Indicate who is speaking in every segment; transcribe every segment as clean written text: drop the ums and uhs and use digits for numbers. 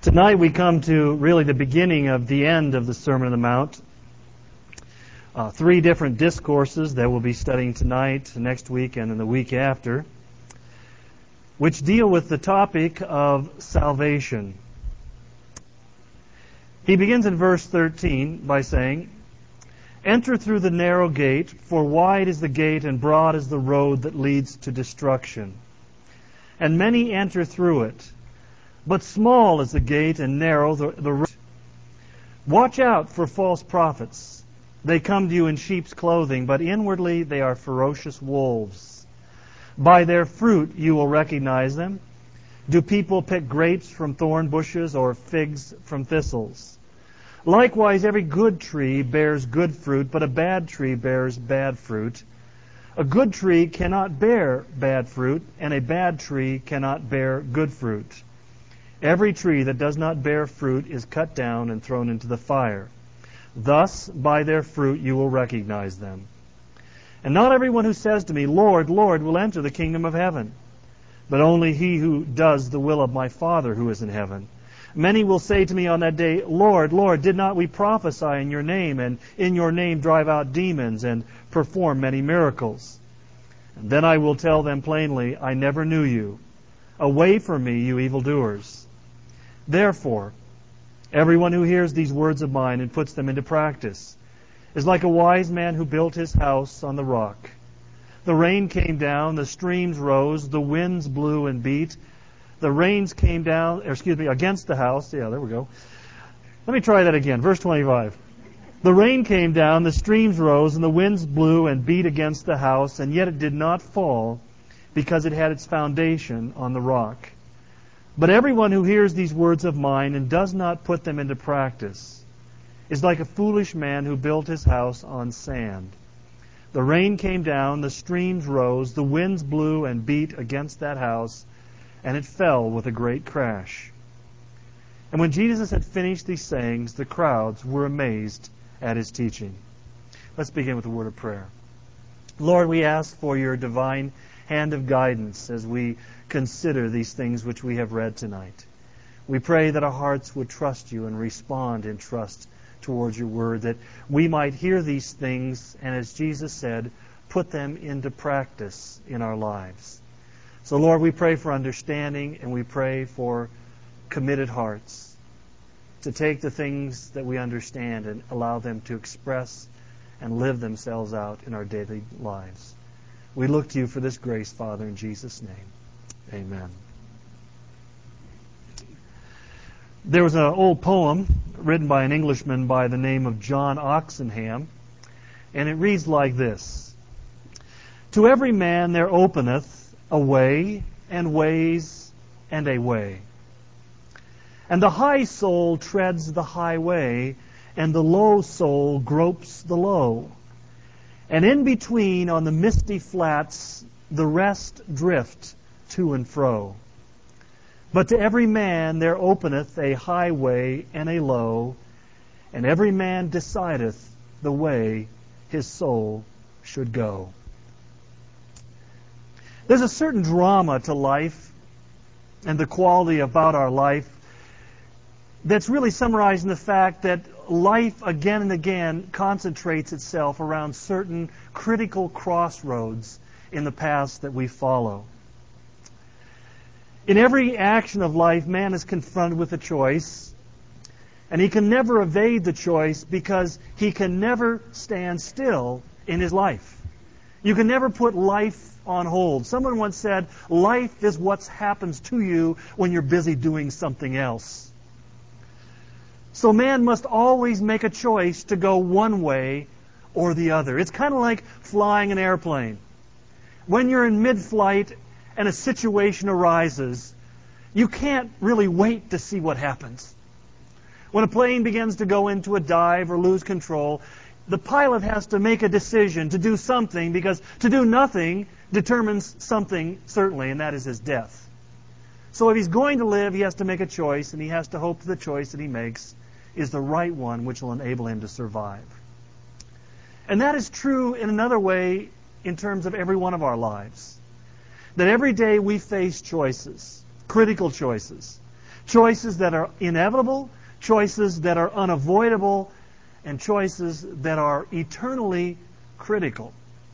Speaker 1: Tonight we come to really the beginning of the end of the Sermon on the Mount. Three different discourses that we'll be studying tonight, next week, and in the week after, which deal with the topic of salvation. He begins in verse 13 by saying, "Enter through the narrow gate, for wide is the gate and broad is the road that leads to destruction. And many enter through it. But small is the gate and narrow the road. Watch out for false prophets. They come to you in sheep's clothing, but inwardly they are ferocious wolves. By their fruit you will recognize them. Do people pick grapes from thorn bushes or figs from thistles? Likewise, every good tree bears good fruit, but a bad tree bears bad fruit. A good tree cannot bear bad fruit, and a bad tree cannot bear good fruit. Every tree that does not bear fruit is cut down and thrown into the fire. Thus, by their fruit you will recognize them. And not everyone who says to me, 'Lord, Lord,' will enter the kingdom of heaven, but only he who does the will of my Father who is in heaven. Many will say to me on that day, 'Lord, Lord, did not we prophesy in your name, and in your name drive out demons, and perform many miracles?' And then I will tell them plainly, 'I never knew you. Away from me, you evildoers.' Therefore, everyone who hears these words of mine and puts them into practice is like a wise man who built his house on the rock. The rain came down, the streams rose, the winds blew and beat. The rains came down, against the house." Yeah, there we go. Let me try that again. Verse 25. "The rain came down, the streams rose, and the winds blew and beat against the house, and yet it did not fall, because it had its foundation on the rock. But everyone who hears these words of mine and does not put them into practice is like a foolish man who built his house on sand. The rain came down, the streams rose, the winds blew and beat against that house, and it fell with a great crash." And when Jesus had finished these sayings, the crowds were amazed at his teaching. Let's begin with a word of prayer. Lord, we ask for your divine hand of guidance as we consider these things which we have read tonight. We pray that our hearts would trust you and respond in trust towards your word, that we might hear these things and, as Jesus said, put them into practice in our lives. So, Lord, we pray for understanding, and we pray for committed hearts to take the things that we understand and allow them to express and live themselves out in our daily lives. We look to you for this grace, Father, in Jesus' name. Amen. There was an old poem written by an Englishman by the name of John Oxenham, and it reads like this: "To every man there openeth a way, and ways, and a way. And the high soul treads the high way, and the low soul gropes the low. And in between, on the misty flats, the rest drift to and fro. But to every man there openeth a highway and a low, and every man decideth the way his soul should go." There's a certain drama to life and the quality about our life that's really summarized in the fact that life again and again concentrates itself around certain critical crossroads in the paths that we follow. In every action of life, man is confronted with a choice, and he can never evade the choice because he can never stand still in his life. You can never put life on hold. Someone once said, "Life is what happens to you when you're busy doing something else." So man must always make a choice to go one way or the other. It's kind of like flying an airplane. When you're in mid-flight and a situation arises, you can't really wait to see what happens. When a plane begins to go into a dive or lose control, the pilot has to make a decision to do something, because to do nothing determines something, certainly, and that is his death. So if he's going to live, he has to make a choice, and he has to hope that the choice that he makes is the right one which will enable him to survive. And that is true in another way in terms of every one of our lives. That every day we face choices, critical choices. Choices that are inevitable, choices that are unavoidable, and choices that are eternally critical.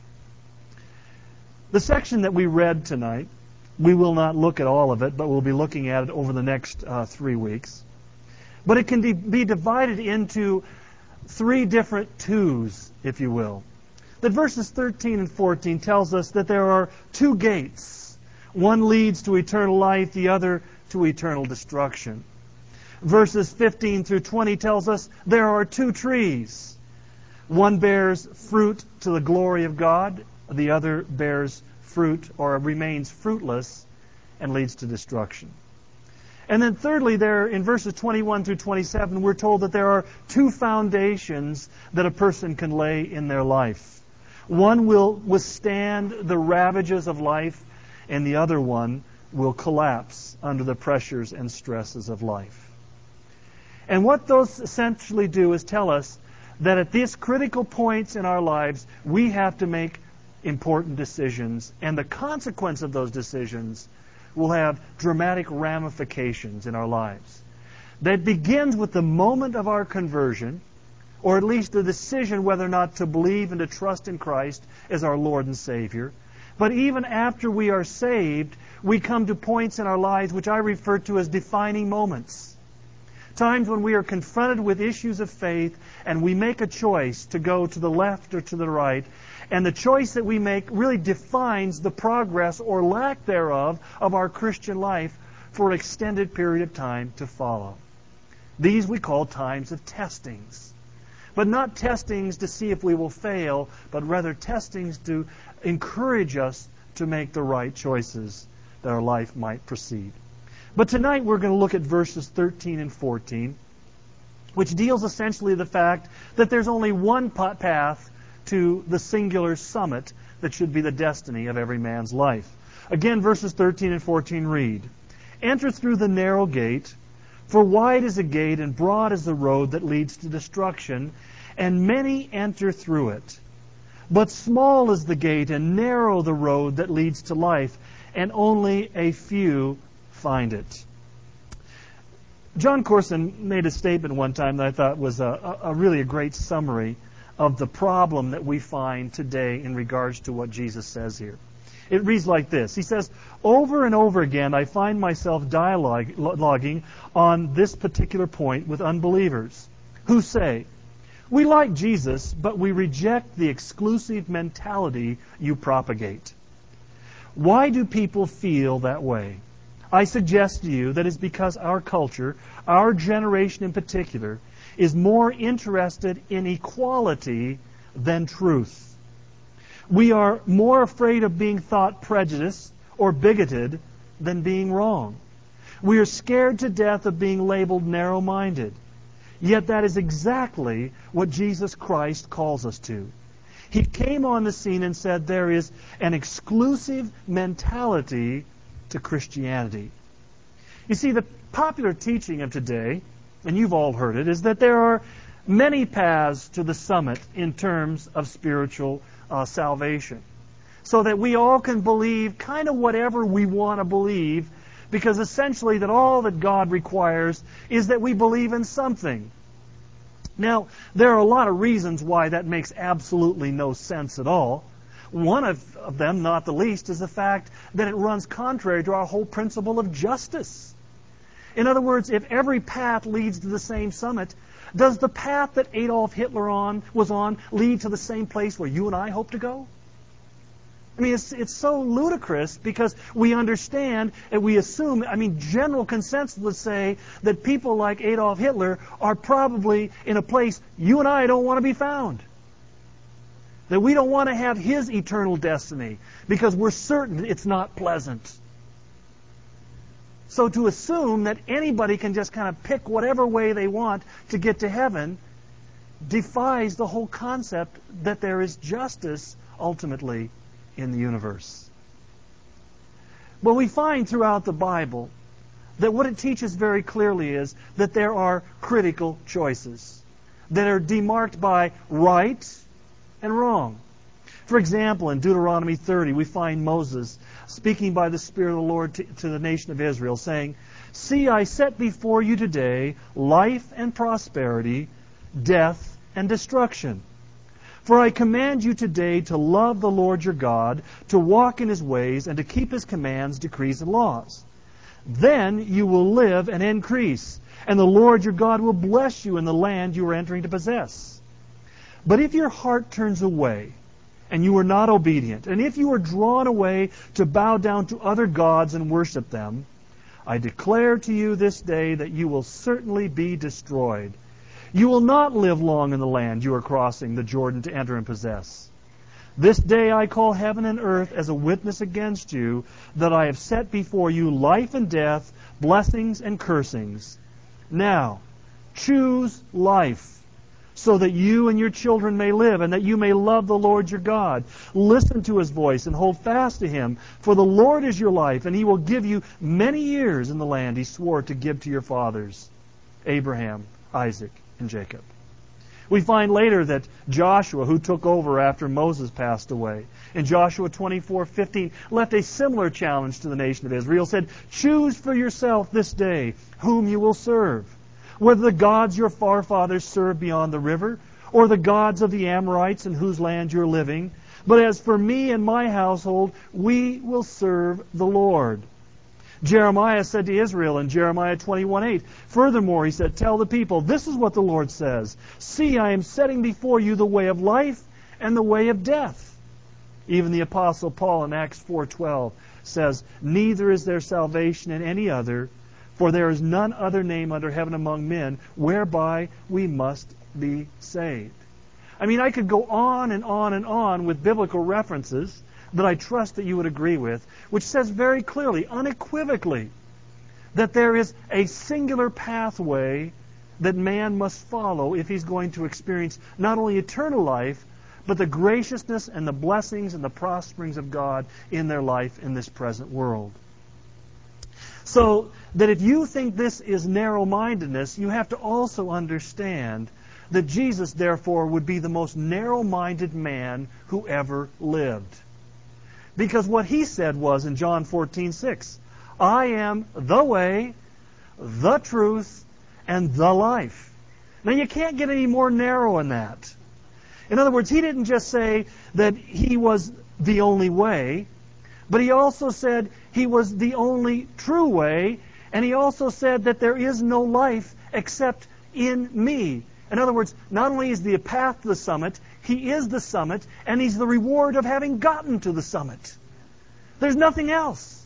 Speaker 1: The section that we read tonight, we will not look at all of it, but we'll be looking at it over the next 3 weeks. But it can be divided into 3 different twos, if you will. That verses 13 and 14 tells us that there are 2 gates. One leads to eternal life, the other to eternal destruction. Verses 15 through 20 tells us there are 2 trees. One bears fruit to the glory of God, the other bears fruit or remains fruitless and leads to destruction. And then thirdly, there in verses 21 through 27, we're told that there are 2 foundations that a person can lay in their life. One will withstand the ravages of life, and the other one will collapse under the pressures and stresses of life. And what those essentially do is tell us that at these critical points in our lives, we have to make important decisions, and the consequence of those decisions will have dramatic ramifications in our lives. That begins with the moment of our conversion, or at least the decision whether or not to believe and to trust in Christ as our Lord and Savior. But even after we are saved, we come to points in our lives which I refer to as defining moments. Times when we are confronted with issues of faith and we make a choice to go to the left or to the right. And the choice that we make really defines the progress or lack thereof of our Christian life for an extended period of time to follow. These we call times of testings. But not testings to see if we will fail, but rather testings to encourage us to make the right choices that our life might proceed. But tonight we're going to look at verses 13 and 14, which deals essentially the fact that there's only one path to the singular summit that should be the destiny of every man's life. Again, verses 13 and 14 read, "Enter through the narrow gate, for wide is the gate and broad is the road that leads to destruction, and many enter through it. But small is the gate and narrow the road that leads to life, and only a few find it." John Corson made a statement one time that I thought was really a great summary of the problem that we find today in regards to what Jesus says here. It reads like this. He says, "Over and over again I find myself dialoguing on this particular point with unbelievers who say, 'We like Jesus, but we reject the exclusive mentality you propagate.' Why do people feel that way? I suggest to you that it's because our culture, our generation in particular, is more interested in equality than truth. We are more afraid of being thought prejudiced or bigoted than being wrong. We are scared to death of being labeled narrow-minded. Yet that is exactly what Jesus Christ calls us to. He came on the scene and said there is an exclusive mentality to Christianity. You see, the popular teaching of today, and you've all heard it, is that there are many paths to the summit in terms of spiritual salvation. So that we all can believe kind of whatever we want to believe, because essentially that all that God requires is that we believe in something. Now, there are a lot of reasons why that makes absolutely no sense at all. One of them, not the least, is the fact that it runs contrary to our whole principle of justice. In other words, if every path leads to the same summit, does the path that Adolf Hitler was on lead to the same place where you and I hope to go? I mean, it's so ludicrous because we understand and we assume, general consensus would say that people like Adolf Hitler are probably in a place you and I don't want to be found. That we don't want to have his eternal destiny because we're certain it's not pleasant. So to assume that anybody can just kind of pick whatever way they want to get to heaven defies the whole concept that there is justice ultimately in the universe. Well, we find throughout the Bible that what it teaches very clearly is that there are critical choices that are demarked by right and wrong. For example, in Deuteronomy 30, we find Moses speaking by the Spirit of the Lord to the nation of Israel, saying, "See, I set before you today life and prosperity, death and destruction. For I command you today to love the Lord your God, to walk in His ways, and to keep His commands, decrees, and laws. Then you will live and increase, and the Lord your God will bless you in the land you are entering to possess. But if your heart turns away, and you are not obedient, and if you are drawn away to bow down to other gods and worship them, I declare to you this day that you will certainly be destroyed. You will not live long in the land you are crossing the Jordan to enter and possess. This day I call heaven and earth as a witness against you that I have set before you life and death, blessings and cursings. Now, choose life, so that you and your children may live, and that you may love the Lord your God. Listen to His voice and hold fast to Him, for the Lord is your life, and He will give you many years in the land He swore to give to your fathers, Abraham, Isaac, and Jacob." We find later that Joshua, who took over after Moses passed away, in Joshua 24:15, left a similar challenge to the nation of Israel. Said, "Choose for yourself this day whom you will serve, whether the gods your forefathers served beyond the river, or the gods of the Amorites in whose land you're living. But as for me and my household, we will serve the Lord." Jeremiah said to Israel in Jeremiah 21:8, "Furthermore," he said, "tell the people, this is what the Lord says. See, I am setting before you the way of life and the way of death." Even the Apostle Paul in Acts 4:12 says, "Neither is there salvation in any other, for there is none other name under heaven among men whereby we must be saved." I mean, I could go on and on and on with biblical references that I trust that you would agree with, which says very clearly, unequivocally, that there is a singular pathway that man must follow if he's going to experience not only eternal life, but the graciousness and the blessings and the prosperings of God in their life in this present world. So that if you think this is narrow-mindedness, you have to also understand that Jesus, therefore, would be the most narrow-minded man who ever lived. Because what He said was in John 14:6, "I am the way, the truth, and the life." Now you can't get any more narrow than that. In other words, He didn't just say that He was the only way, but He also said He was the only true way, and He also said that there is no life except in me. In other words, not only is the path to the summit, He is the summit, and He's the reward of having gotten to the summit. There's nothing else.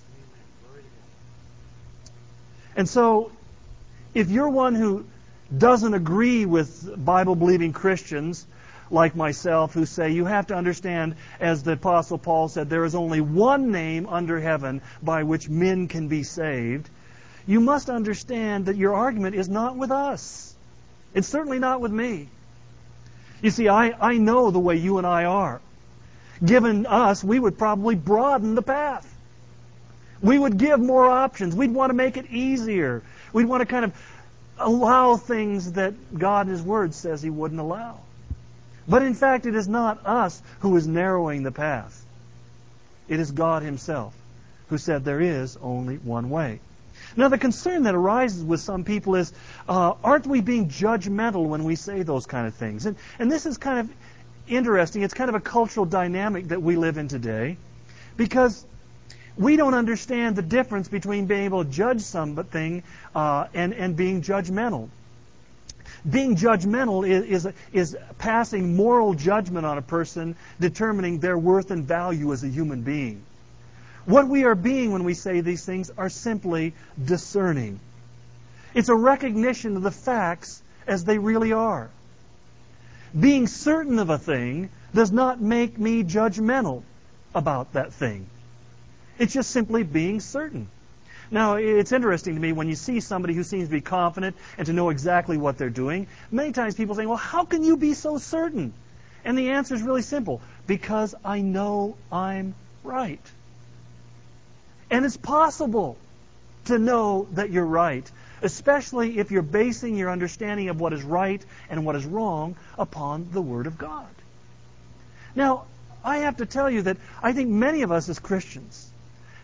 Speaker 1: And so, if you're one who doesn't agree with Bible-believing Christians like myself who say you have to understand, as the Apostle Paul said, there is only one name under heaven by which men can be saved, you must understand that your argument is not with us. It's certainly not with me. You see, I know the way you and I are. Given us, we would probably broaden the path. We would give more options. We'd want to make it easier. We'd want to kind of allow things that God in His Word says He wouldn't allow. But in fact, it is not us who is narrowing the path. It is God Himself who said there is only one way. Now, the concern that arises with some people is, aren't we being judgmental when we say those kind of things? And this is kind of interesting. It's kind of a cultural dynamic that we live in today, because we don't understand the difference between being able to judge something and being judgmental. Being judgmental is passing moral judgment on a person, determining their worth and value as a human being. What we are being when we say these things are simply discerning. It's a recognition of the facts as they really are. Being certain of a thing does not make me judgmental about that thing. It's just simply being certain. Now, it's interesting to me when you see somebody who seems to be confident and to know exactly what they're doing. Many times people say, well, how can you be so certain? And the answer is really simple. Because I know I'm right. And it's possible to know that you're right, especially if you're basing your understanding of what is right and what is wrong upon the Word of God. Now, I have to tell you that I think many of us as Christians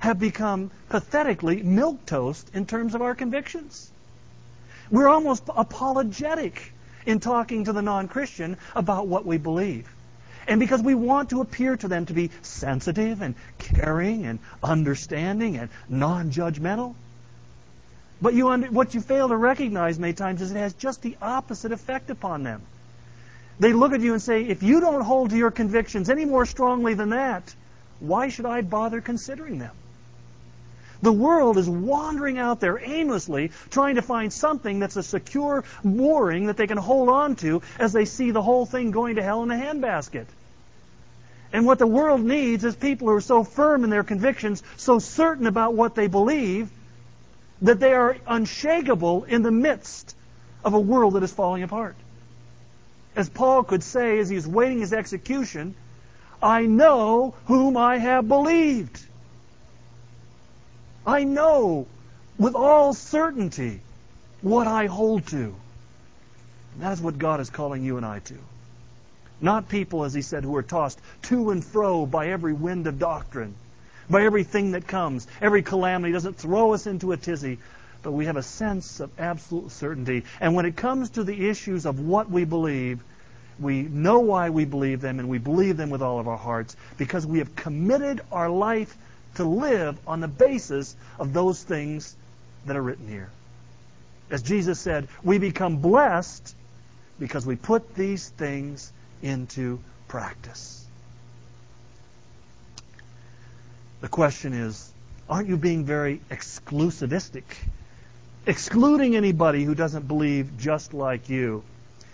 Speaker 1: have become pathetically milquetoast in terms of our convictions. We're almost apologetic in talking to the non-Christian about what we believe. And because we want to appear to them to be sensitive and caring and understanding and non-judgmental. But what you fail to recognize many times is it has just the opposite effect upon them. They look at you and say, if you don't hold to your convictions any more strongly than that, why should I bother considering them? The world is wandering out there aimlessly, trying to find something that's a secure mooring that they can hold on to as they see the whole thing going to hell in a handbasket. And what the world needs is people who are so firm in their convictions, so certain about what they believe, that they are unshakable in the midst of a world that is falling apart. As Paul could say as he was waiting his execution, I know whom I have believed. I know with all certainty what I hold to. And that is what God is calling you and I to. Not people, as he said, who are tossed to and fro by every wind of doctrine, by everything that comes. Every calamity doesn't throw us into a tizzy, but we have a sense of absolute certainty. And when it comes to the issues of what we believe, we know why we believe them, and we believe them with all of our hearts, because we have committed our life to live on the basis of those things that are written here. As Jesus said, we become blessed because we put these things into practice. The question is, aren't you being very exclusivistic? Excluding anybody who doesn't believe just like you.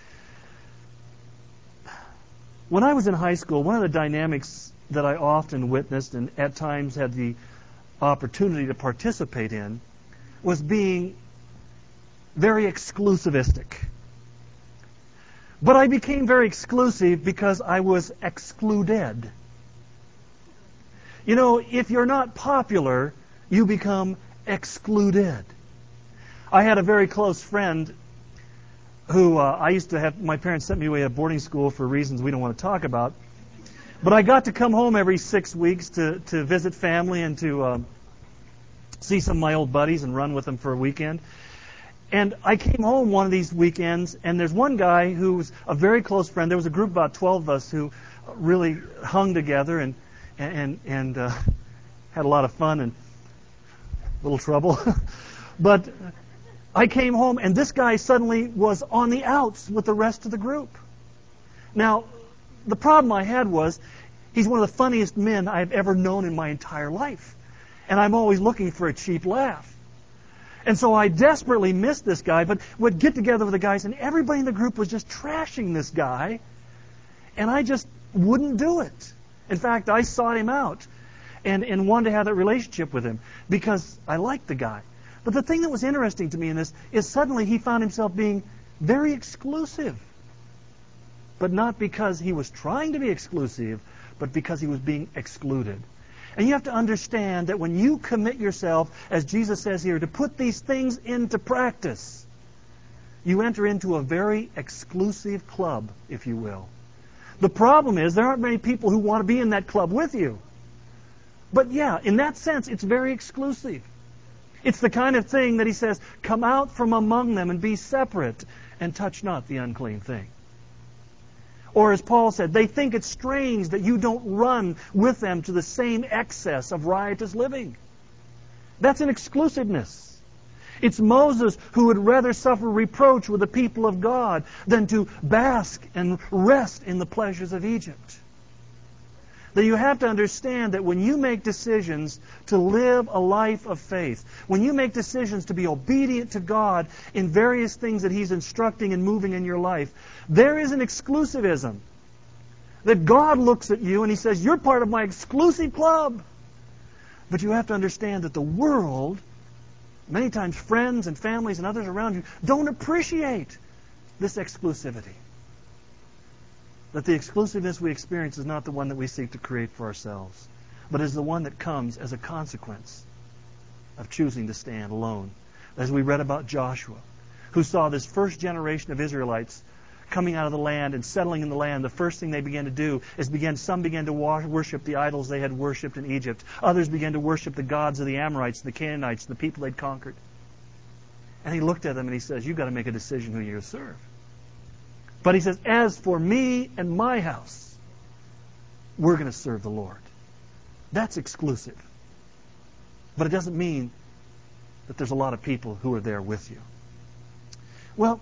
Speaker 1: When I was in high school, one of the dynamics that I often witnessed and at times had the opportunity to participate in was being very exclusivistic. But I became very exclusive because I was excluded. You know, if you're not popular, you become excluded. I had a very close friend who I used to have, my parents sent me away to boarding school for reasons we don't want to talk about. But I got to come home every 6 weeks to visit family and to see some of my old buddies and run with them for a weekend. And I came home one of these weekends, and there's one guy who was a very close friend. There was a group of about 12 of us who really hung together and had a lot of fun and a little trouble. But I came home, and this guy suddenly was on the outs with the rest of the group. Now, the problem I had was he's one of the funniest men I've ever known in my entire life. And I'm always looking for a cheap laugh. And so I desperately missed this guy, but would get together with the guys, and everybody in the group was just trashing this guy. And I just wouldn't do it. In fact, I sought him out and wanted to have that relationship with him because I liked the guy. But the thing that was interesting to me in this is suddenly he found himself being very exclusive. But not because he was trying to be exclusive, but because he was being excluded. And you have to understand that when you commit yourself, as Jesus says here, to put these things into practice, you enter into a very exclusive club, if you will. The problem is there aren't many people who want to be in that club with you. But yeah, in that sense, it's very exclusive. It's the kind of thing that he says, come out from among them and be separate and touch not the unclean thing. Or as Paul said, they think it's strange that you don't run with them to the same excess of riotous living. That's an exclusiveness. It's Moses who would rather suffer reproach with the people of God than to bask and rest in the pleasures of Egypt. That you have to understand that when you make decisions to live a life of faith, when you make decisions to be obedient to God in various things that He's instructing and moving in your life, there is an exclusivism. That God looks at you and He says, you're part of my exclusive club. But you have to understand that the world, many times friends and families and others around you, don't appreciate this exclusivity. That the exclusiveness we experience is not the one that we seek to create for ourselves, but is the one that comes as a consequence of choosing to stand alone. As we read about Joshua, who saw this first generation of Israelites coming out of the land and settling in the land, the first thing they began to do is some began to worship the idols they had worshipped in Egypt. Others began to worship the gods of the Amorites, the Canaanites, the people they'd conquered. And he looked at them and he says, you've got to make a decision who you're going to serve. But he says, as for me and my house, we're going to serve the Lord. That's exclusive. But it doesn't mean that there's a lot of people who are there with you. Well,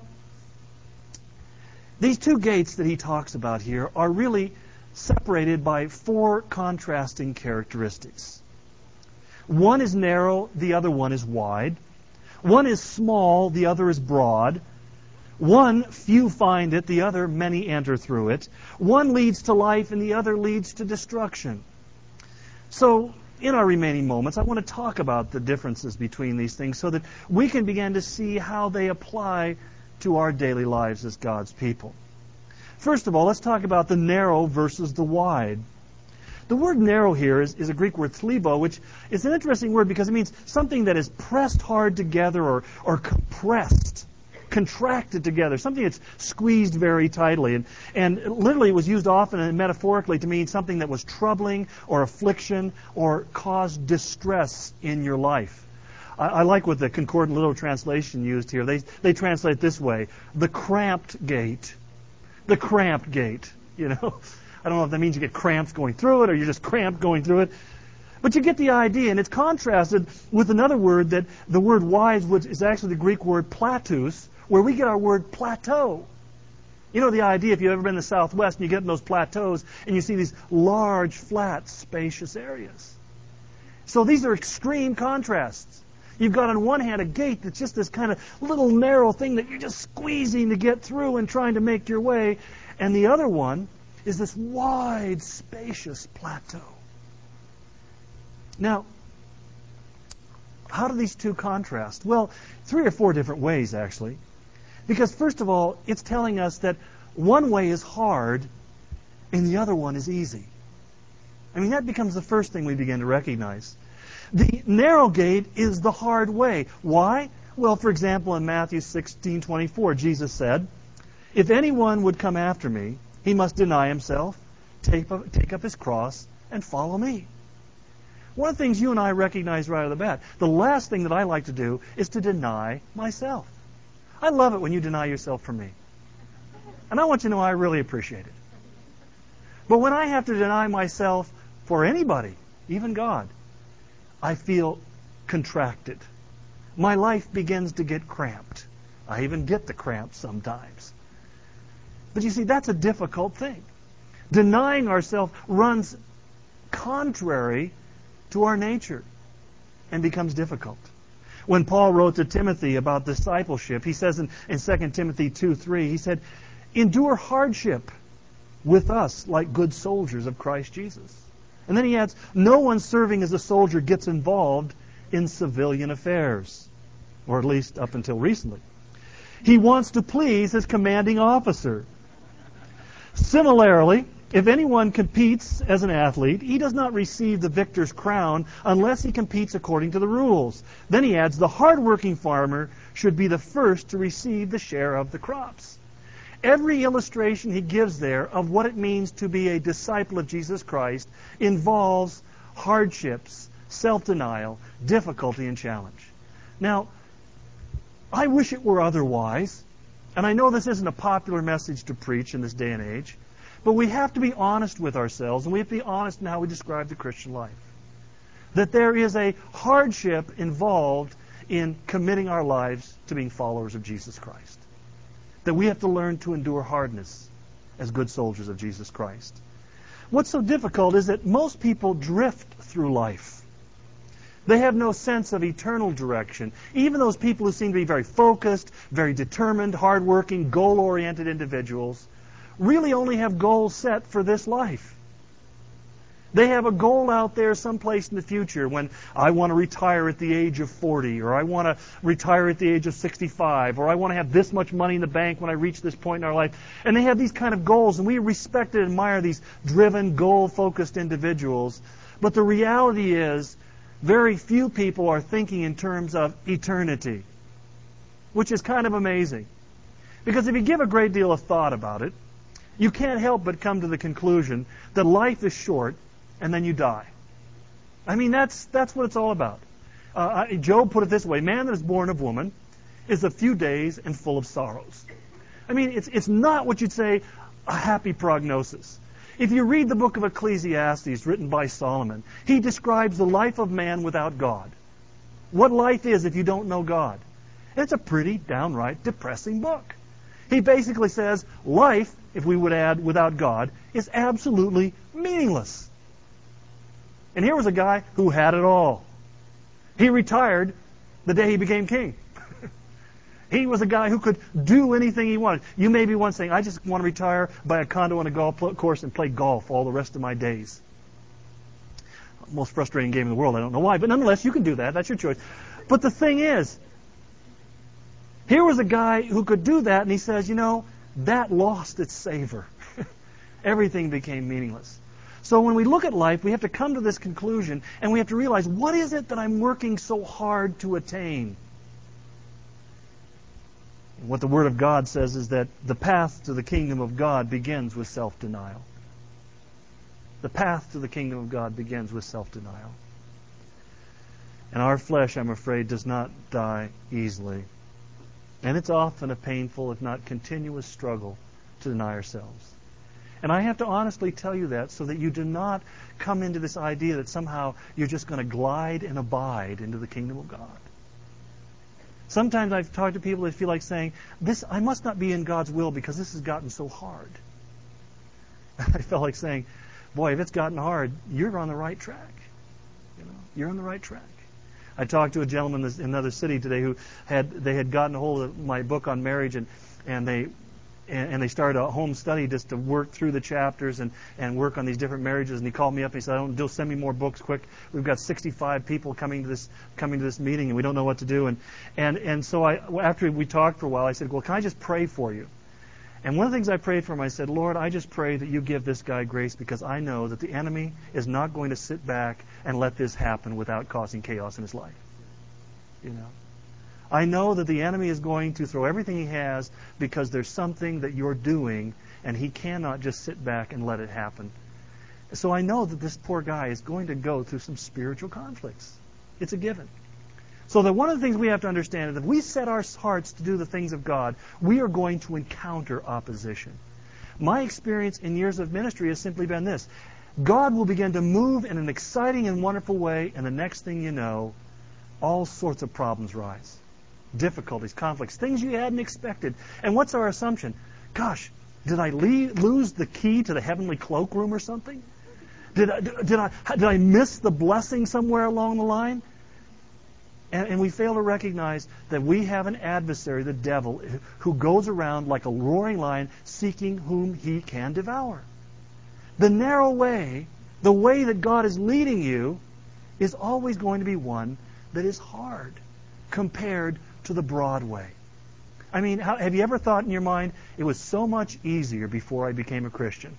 Speaker 1: these two gates that he talks about here are really separated by four contrasting characteristics. One is narrow, the other one is wide. One is small, the other is broad. One, few find it, the other, many enter through it. One leads to life, and the other leads to destruction. So, in our remaining moments, I want to talk about the differences between these things so that we can begin to see how they apply to our daily lives as God's people. First of all, let's talk about the narrow versus the wide. The word narrow here is a Greek word thlibo, which is an interesting word because it means something that is pressed hard together or compressed, contracted together, something that's squeezed very tightly. And literally it was used often and metaphorically to mean something that was troubling or affliction or caused distress in your life. I like what the Concordant Literal Translation used here. They translate it this way: the cramped gate. The cramped gate, you know. I don't know if that means you get cramps going through it or you're just cramped going through it. But you get the idea, and it's contrasted with another word that the word wide is actually the Greek word platus, where we get our word plateau. You know the idea, if you've ever been in the Southwest and you get in those plateaus and you see these large, flat, spacious areas. So these are extreme contrasts. You've got on one hand a gate that's just this kind of little narrow thing that you're just squeezing to get through and trying to make your way. And the other one is this wide, spacious plateau. Now, how do these two contrast? Well, 3 or 4 different ways, actually. Because, first of all, it's telling us that one way is hard and the other one is easy. I mean, that becomes the first thing we begin to recognize. The narrow gate is the hard way. Why? Well, for example, in Matthew 16:24, Jesus said, if anyone would come after me, he must deny himself, take up his cross, and follow me. One of the things you and I recognize right out of the bat, the last thing that I like to do is to deny myself. I love it when you deny yourself for me. And I want you to know I really appreciate it. But when I have to deny myself for anybody, even God, I feel contracted. My life begins to get cramped. I even get the cramps sometimes. But you see, that's a difficult thing. Denying ourselves runs contrary to our nature and becomes difficult. When Paul wrote to Timothy about discipleship, he says in 2 Timothy 2:3, he said, endure hardship with us like good soldiers of Christ Jesus. And then he adds, no one serving as a soldier gets involved in civilian affairs, or at least up until recently. He wants to please his commanding officer. Similarly, if anyone competes as an athlete, he does not receive the victor's crown unless he competes according to the rules. Then he adds, the hardworking farmer should be the first to receive the share of the crops. Every illustration he gives there of what it means to be a disciple of Jesus Christ involves hardships, self-denial, difficulty, and challenge. Now, I wish it were otherwise, and I know this isn't a popular message to preach in this day and age, but we have to be honest with ourselves, and we have to be honest in how we describe the Christian life. That there is a hardship involved in committing our lives to being followers of Jesus Christ. That we have to learn to endure hardness as good soldiers of Jesus Christ. What's so difficult is that most people drift through life. They have no sense of eternal direction. Even those people who seem to be very focused, very determined, hardworking, goal-oriented individuals really only have goals set for this life. They have a goal out there someplace in the future when I want to retire at the age of 40, or I want to retire at the age of 65, or I want to have this much money in the bank when I reach this point in our life. And they have these kind of goals, and we respect and admire these driven, goal-focused individuals. But the reality is, very few people are thinking in terms of eternity, which is kind of amazing. Because if you give a great deal of thought about it, you can't help but come to the conclusion that life is short and then you die. I mean, that's what it's all about. Job put it this way: man that is born of woman is a few days and full of sorrows. I mean, it's not what you'd say a happy prognosis. If you read the book of Ecclesiastes written by Solomon, he describes the life of man without God. What life is if you don't know God. It's a pretty downright depressing book. He basically says life, if we would add without God, is absolutely meaningless. And here was a guy who had it all. He retired the day he became king. He was a guy who could do anything he wanted. You may be one saying, I just want to retire, buy a condo and a golf course, and play golf all the rest of my days. Most frustrating game in the world, I don't know why, but nonetheless, you can do that. That's your choice. But the thing is, here was a guy who could do that, and he says, that lost its savor. Everything became meaningless. So when we look at life, we have to come to this conclusion, and we have to realize, what is it that I'm working so hard to attain? And what the Word of God says is that the path to the kingdom of God begins with self-denial. The path to the kingdom of God begins with self-denial. And our flesh, I'm afraid, does not die easily. And it's often a painful, if not continuous, struggle to deny ourselves. And I have to honestly tell you that so that you do not come into this idea that somehow you're just going to glide and abide into the kingdom of God. Sometimes I've talked to people that feel like saying, I must not be in God's will because this has gotten so hard. I felt like saying, boy, if it's gotten hard, you're on the right track. You're on the right track. I talked to a gentleman in another city today who had gotten a hold of my book on marriage, and they started a home study just to work through the chapters and work on these different marriages. And he called me up and he said, "Don't send me more books quick. We've got 65 people coming to this meeting, and we don't know what to do." And so after we talked for a while, I said, "Well, can I just pray for you?" And one of the things I prayed for him, I said, "Lord, I just pray that you give this guy grace, because I know that the enemy is not going to sit back and let this happen without causing chaos in his life. I know that the enemy is going to throw everything he has because there's something that you're doing, and he cannot just sit back and let it happen. So I know that this poor guy is going to go through some spiritual conflicts. It's a given." So that one of the things we have to understand is that if we set our hearts to do the things of God, we are going to encounter opposition. My experience in years of ministry has simply been this: God will begin to move in an exciting and wonderful way, and the next thing you know, all sorts of problems rise. Difficulties, conflicts, things you hadn't expected. And what's our assumption? Gosh, did I lose the key to the heavenly cloakroom or something? Did I miss the blessing somewhere along the line? And we fail to recognize that we have an adversary, the devil, who goes around like a roaring lion seeking whom he can devour. The narrow way, the way that God is leading you, is always going to be one that is hard compared to the broad way. I mean, have you ever thought in your mind, it was so much easier before I became a Christian?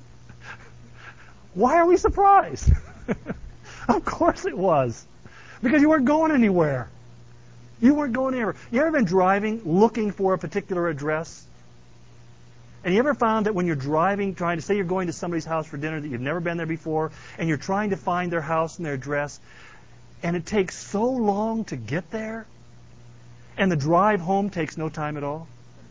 Speaker 1: Why are we surprised? Of course it was. Because you weren't going anywhere. You weren't going anywhere. You ever been driving looking for a particular address? And you ever found that when you're driving, trying to say you're going to somebody's house for dinner that you've never been there before, and you're trying to find their house and their address, and it takes so long to get there, and the drive home takes no time at all?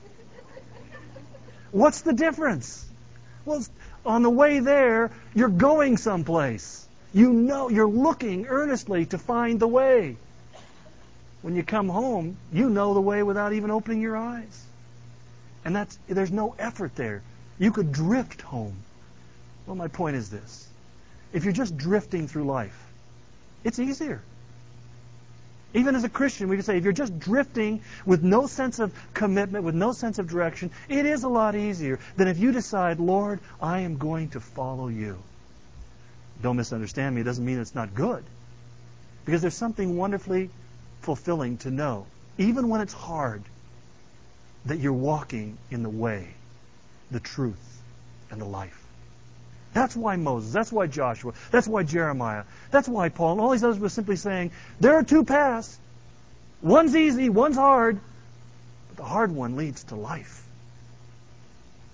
Speaker 1: What's the difference? Well, on the way there, you're going someplace. You're looking earnestly to find the way. When you come home, you know the way without even opening your eyes. And there's no effort there. You could drift home. Well, my point is this: if you're just drifting through life, it's easier. Even as a Christian, we could say if you're just drifting with no sense of commitment, with no sense of direction, it is a lot easier than if you decide, Lord, I am going to follow you. Don't misunderstand me. It doesn't mean it's not good. Because there's something wonderfully fulfilling to know, even when it's hard, that you're walking in the way, the truth, and the life. That's why Moses, that's why Joshua, that's why Jeremiah, that's why Paul, and all these others were simply saying, there are two paths. One's easy, one's hard, but the hard one leads to life.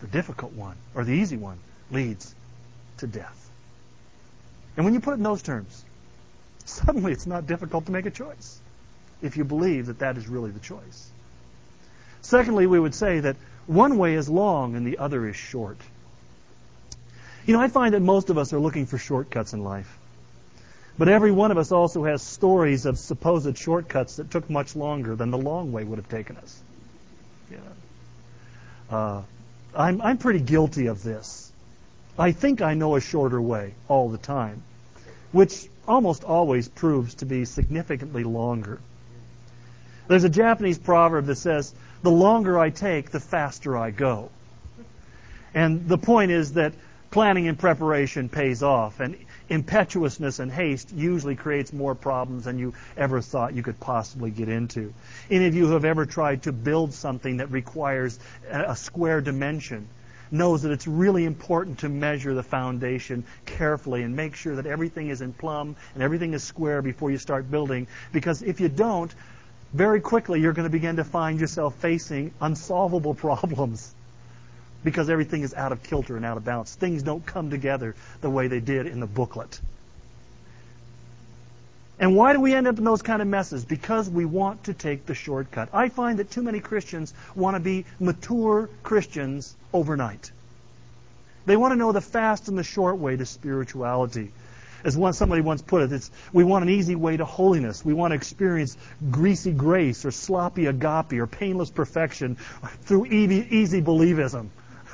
Speaker 1: The difficult one, or the easy one, leads to death. And when you put it in those terms, suddenly it's not difficult to make a choice if you believe that that is really the choice. Secondly, we would say that one way is long and the other is short. I find that most of us are looking for shortcuts in life. But every one of us also has stories of supposed shortcuts that took much longer than the long way would have taken us. I'm pretty guilty of this. I think I know a shorter way all the time, which almost always proves to be significantly longer. There's a Japanese proverb that says, "The longer I take, the faster I go." And the point is that planning and preparation pays off, and impetuousness and haste usually creates more problems than you ever thought you could possibly get into. Any of you who have ever tried to build something that requires a square dimension knows that it's really important to measure the foundation carefully and make sure that everything is in plumb and everything is square before you start building, because if you don't, very quickly you're going to begin to find yourself facing unsolvable problems because everything is out of kilter and out of balance. Things don't come together the way they did in the booklet. And why do we end up in those kind of messes? Because we want to take the shortcut. I find that too many Christians want to be mature Christians overnight. They want to know the fast and the short way to spirituality. As somebody once put it, we want an easy way to holiness. We want to experience greasy grace or sloppy agape or painless perfection through easy believism.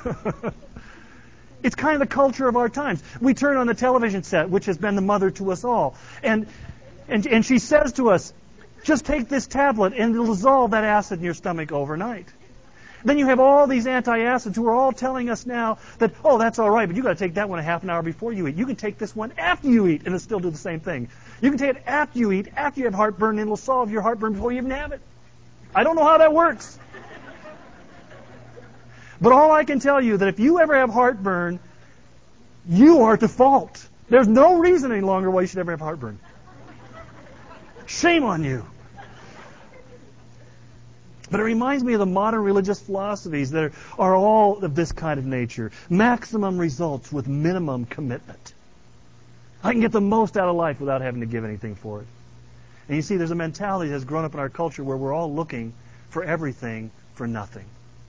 Speaker 1: It's kind of the culture of our times. We turn on the television set, which has been the mother to us all, and she says to us, just take this tablet and it'll dissolve that acid in your stomach overnight. Then you have all these antacids who are all telling us now that, oh, that's all right, but you've got to take that one a half an hour before you eat. You can take this one after you eat, and it'll still do the same thing. You can take it after you eat, after you have heartburn, and it'll solve your heartburn before you even have it. I don't know how that works. But all I can tell you that if you ever have heartburn, you are at fault. There's no reason any longer why you should ever have heartburn. Shame on you. But it reminds me of the modern religious philosophies that are all of this kind of nature. Maximum results with minimum commitment. I can get the most out of life without having to give anything for it. And you see, there's a mentality that has grown up in our culture where we're all looking for everything for nothing.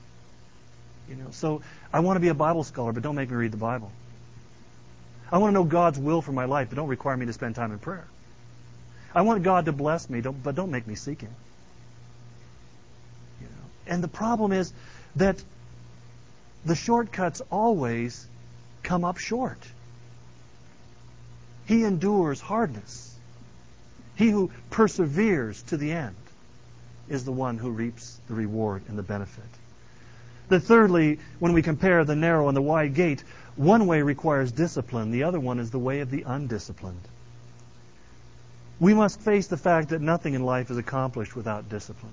Speaker 1: So I want to be a Bible scholar, but don't make me read the Bible. I want to know God's will for my life, but don't require me to spend time in prayer. I want God to bless me, but don't make me seek Him. And the problem is that the shortcuts always come up short. He endures hardness. He who perseveres to the end is the one who reaps the reward and the benefit. Then thirdly, when we compare the narrow and the wide gate, one way requires discipline. The other one is the way of the undisciplined. We must face the fact that nothing in life is accomplished without discipline.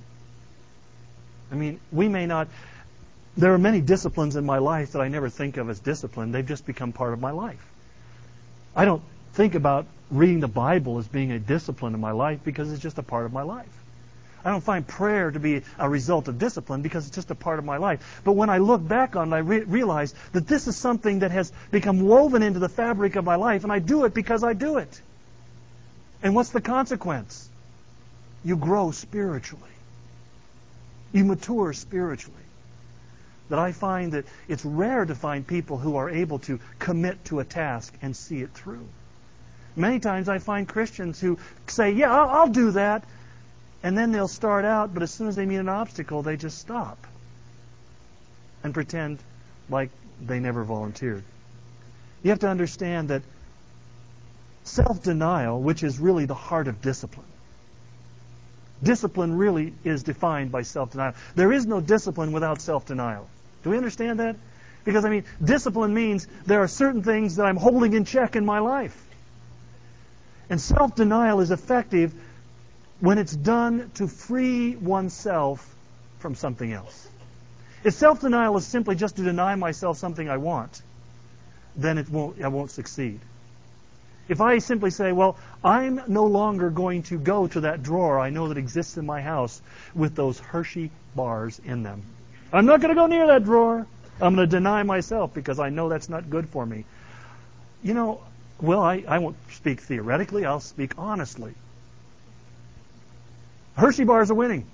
Speaker 1: We may not... There are many disciplines in my life that I never think of as discipline. They've just become part of my life. I don't think about reading the Bible as being a discipline in my life because it's just a part of my life. I don't find prayer to be a result of discipline because it's just a part of my life. But when I look back on it, I realize that this is something that has become woven into the fabric of my life, and I do it because I do it. And what's the consequence? You grow spiritually. You mature spiritually. That I find that it's rare to find people who are able to commit to a task and see it through. Many times I find Christians who say, yeah, I'll do that. And then they'll start out, but as soon as they meet an obstacle, they just stop and pretend like they never volunteered. You have to understand that self-denial, which is really the heart of discipline, discipline really is defined by self-denial. There is no discipline without self-denial. Do we understand that? Because, discipline means there are certain things that I'm holding in check in my life. And self-denial is effective when it's done to free oneself from something else. If self-denial is simply just to deny myself something I want, then I won't succeed. If I simply say, well, I'm no longer going to go to that drawer I know that exists in my house with those Hershey bars in them. I'm not going to go near that drawer. I'm going to deny myself because I know that's not good for me. Well, I won't speak theoretically. I'll speak honestly. Hershey bars are winning.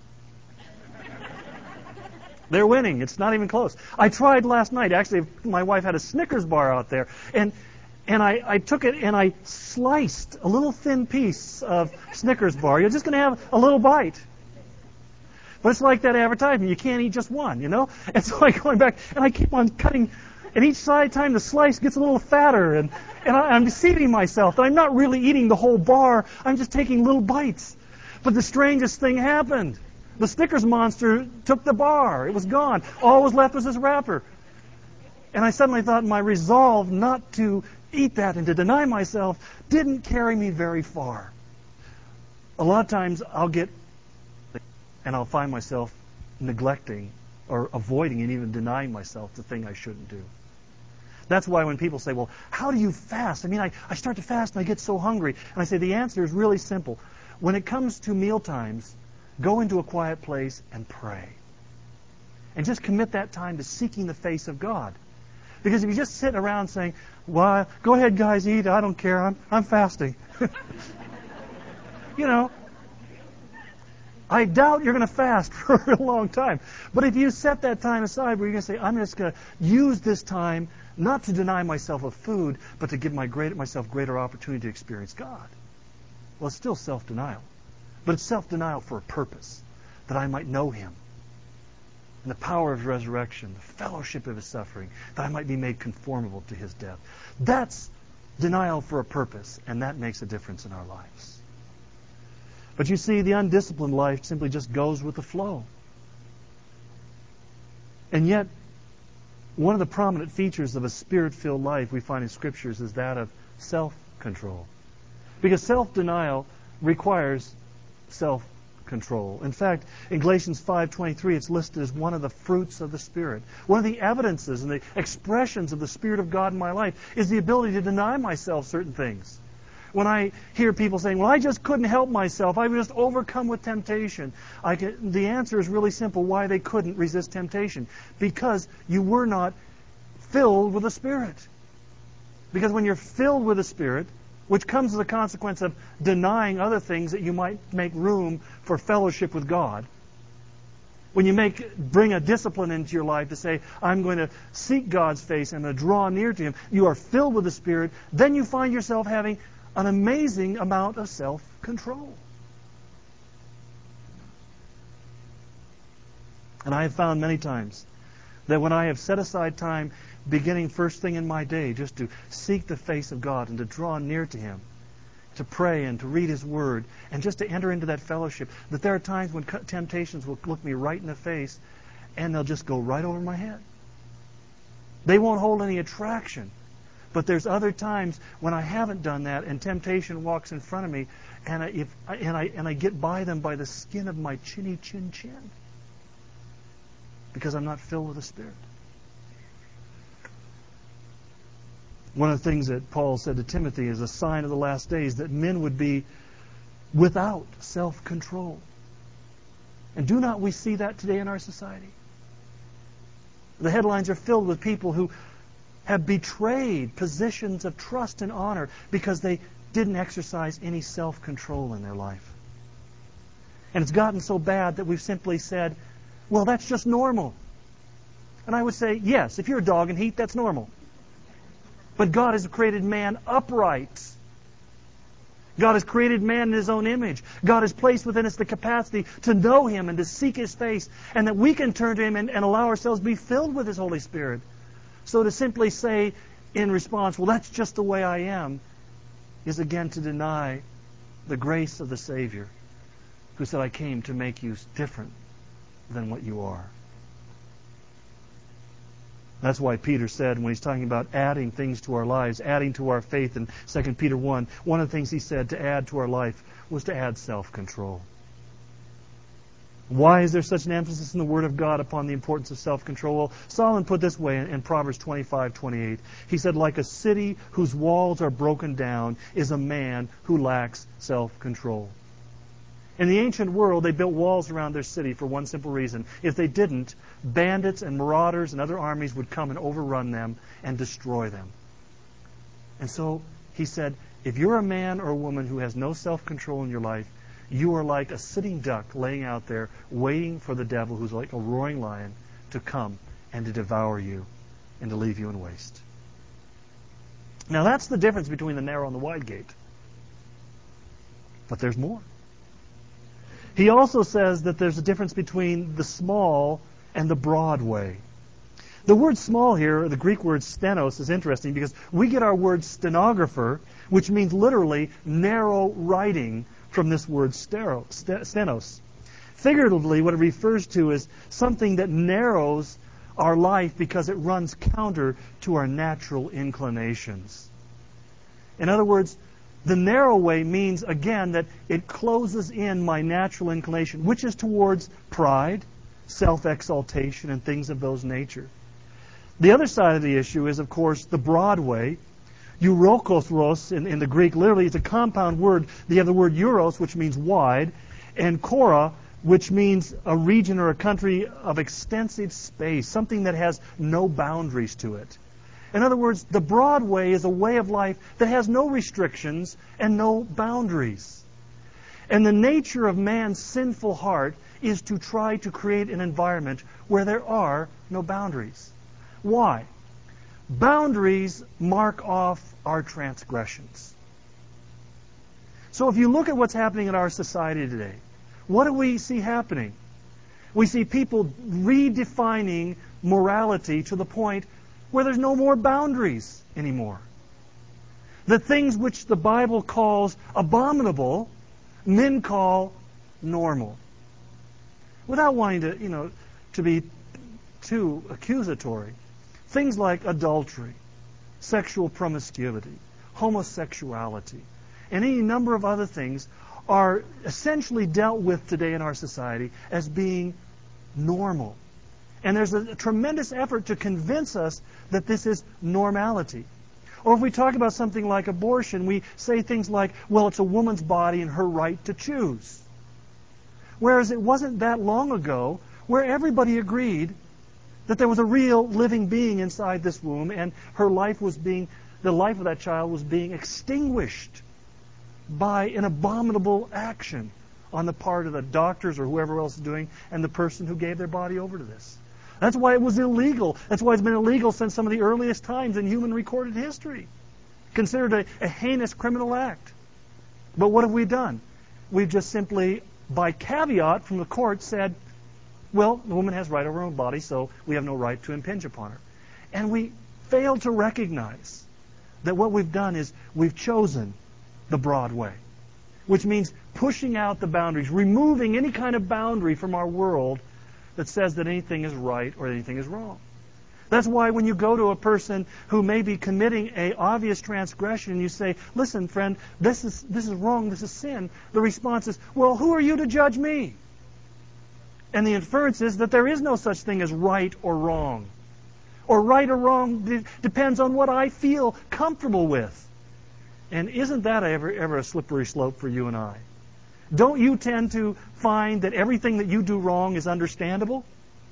Speaker 1: They're winning. It's not even close. I tried last night. Actually, my wife had a Snickers bar out there, and I took it and I sliced a little thin piece of Snickers bar. You're just going to have a little bite. But it's like that advertisement. You can't eat just one, And so I'm going back, and I keep on cutting, and each time the slice gets a little fatter, and I'm deceiving myself. I'm not really eating the whole bar. I'm just taking little bites. But the strangest thing happened. The Snickers monster took the bar. It was gone. All was left was this wrapper. And I suddenly thought my resolve not to eat that and to deny myself didn't carry me very far. A lot of times I'll get, and I'll find myself neglecting or avoiding and even denying myself the thing I shouldn't do. That's why when people say, well, how do you fast? I start to fast and I get so hungry. And I say the answer is really simple. When it comes to meal times, go into a quiet place and pray. And just commit that time to seeking the face of God. Because if you just sit around saying, well, go ahead guys, eat, I don't care, I'm fasting. I doubt you're going to fast for a real long time. But if you set that time aside where you're going to say, I'm just going to use this time not to deny myself of food, but to give myself greater opportunity to experience God. Well, it's still self-denial. But it's self-denial for a purpose, that I might know Him, and the power of His resurrection, the fellowship of His suffering, that I might be made conformable to His death. That's denial for a purpose, and that makes a difference in our lives. But you see, the undisciplined life simply just goes with the flow. And yet, one of the prominent features of a Spirit-filled life we find in Scriptures is that of self-control. Because self-denial requires self-control. In fact, in Galatians 5:23, it's listed as one of the fruits of the Spirit. One of the evidences and the expressions of the Spirit of God in my life is the ability to deny myself certain things. When I hear people saying, well, I just couldn't help myself, I was just overcome with temptation, the answer is really simple why they couldn't resist temptation. Because you were not filled with the Spirit. Because when you're filled with the Spirit, which comes as a consequence of denying other things that you might make room for fellowship with God. When you bring a discipline into your life to say, I'm going to seek God's face and to draw near to Him, you are filled with the Spirit, then you find yourself having an amazing amount of self-control. And I have found many times that when I have set aside time beginning first thing in my day just to seek the face of God and to draw near to Him, to pray and to read His Word, and just to enter into that fellowship, that there are times when temptations will look me right in the face and they'll just go right over my head. They won't hold any attraction. But there's other times when I haven't done that and temptation walks in front of me and I get by them by the skin of my chinny chin chin. Because I'm not filled with the Spirit. One of the things that Paul said to Timothy is a sign of the last days that men would be without self-control. And do not we see that today in our society? The headlines are filled with people who have betrayed positions of trust and honor because they didn't exercise any self-control in their life. And it's gotten so bad that we've simply said, well, that's just normal. And I would say, yes, if you're a dog in heat, that's normal. But God has created man upright. God has created man in His own image. God has placed within us the capacity to know Him and to seek His face, and that we can turn to Him and allow ourselves to be filled with His Holy Spirit. So to simply say in response, well, that's just the way I am, is again to deny the grace of the Savior, who said, I came to make you different than what you are. That's why Peter said, when he's talking about adding things to our lives, adding to our faith in 2 Peter 1, one of the things he said to add to our life was to add self-control. Why is there such an emphasis in the Word of God upon the importance of self-control? Well, Solomon put this way in Proverbs 25:28. He said, like a city whose walls are broken down is a man who lacks self-control. In the ancient world, they built walls around their city for one simple reason. If they didn't, bandits and marauders and other armies would come and overrun them and destroy them. And so he said, if you're a man or a woman who has no self-control in your life, you are like a sitting duck laying out there waiting for the devil, who's like a roaring lion, to come and to devour you and to leave you in waste. Now that's the difference between the narrow and the wide gate. But there's more. He also says that there's a difference between the small and the broad way. The word small here, the Greek word stenos, is interesting because we get our word stenographer, which means literally narrow writing, from this word stenos. Figuratively, what it refers to is something that narrows our life because it runs counter to our natural inclinations. In other words, the narrow way means, again, that it closes in my natural inclination, which is towards pride, self-exaltation, and things of those nature. The other side of the issue is, of course, the broad way. Eurokosros in the Greek literally is a compound word. You have the word euros, which means wide, and kora, which means a region or a country of extensive space, something that has no boundaries to it. In other words, the broad way is a way of life that has no restrictions and no boundaries. And the nature of man's sinful heart is to try to create an environment where there are no boundaries. Why? Boundaries mark off our transgressions. So if you look at what's happening in our society today, what do we see happening? We see people redefining morality to the point where there's no more boundaries anymore. The things which the Bible calls abominable, men call normal. Without wanting to be too accusatory. Things like adultery, sexual promiscuity, homosexuality, and any number of other things are essentially dealt with today in our society as being normal. And there's a tremendous effort to convince us that this is normality. Or if we talk about something like abortion, we say things like, well, it's a woman's body and her right to choose. Whereas it wasn't that long ago where everybody agreed that there was a real living being inside this womb, and the life of that child was being extinguished by an abominable action on the part of the doctors or whoever else is doing, and the person who gave their body over to this. That's why it was illegal. That's why it's been illegal since some of the earliest times in human recorded history. Considered a heinous criminal act. But what have we done? We've just simply, by caveat from the court, said, well, the woman has right over her own body, so we have no right to impinge upon her. And we fail to recognize that what we've done is we've chosen the broad way, which means pushing out the boundaries, removing any kind of boundary from our world that says that anything is right or anything is wrong. That's why when you go to a person who may be committing an obvious transgression, you say, listen, friend, this is wrong, this is sin. The response is, well, who are you to judge me? And the inference is that there is no such thing as right or wrong. Or right or wrong depends on what I feel comfortable with. And isn't that ever a slippery slope for you and I? Don't you tend to find that everything that you do wrong is understandable?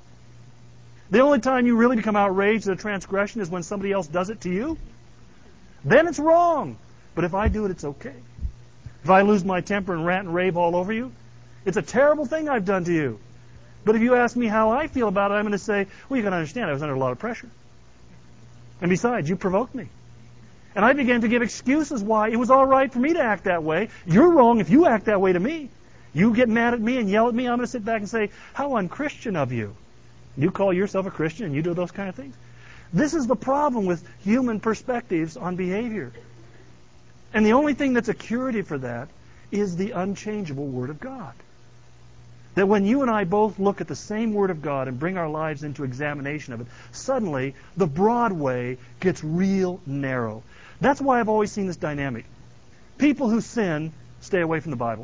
Speaker 1: The only time you really become outraged at a transgression is when somebody else does it to you. Then it's wrong. But if I do it, it's okay. If I lose my temper and rant and rave all over you, it's a terrible thing I've done to you. But if you ask me how I feel about it, I'm going to say, well, you can understand I was under a lot of pressure. And besides, you provoked me. And I began to give excuses why it was all right for me to act that way. You're wrong if you act that way to me. You get mad at me and yell at me, I'm going to sit back and say, how unchristian of you. You call yourself a Christian and you do those kind of things. This is the problem with human perspectives on behavior. And the only thing that's a curative for that is the unchangeable Word of God. That when you and I both look at the same Word of God and bring our lives into examination of it, suddenly the broad way gets real narrow. That's why I've always seen this dynamic. People who sin stay away from the Bible.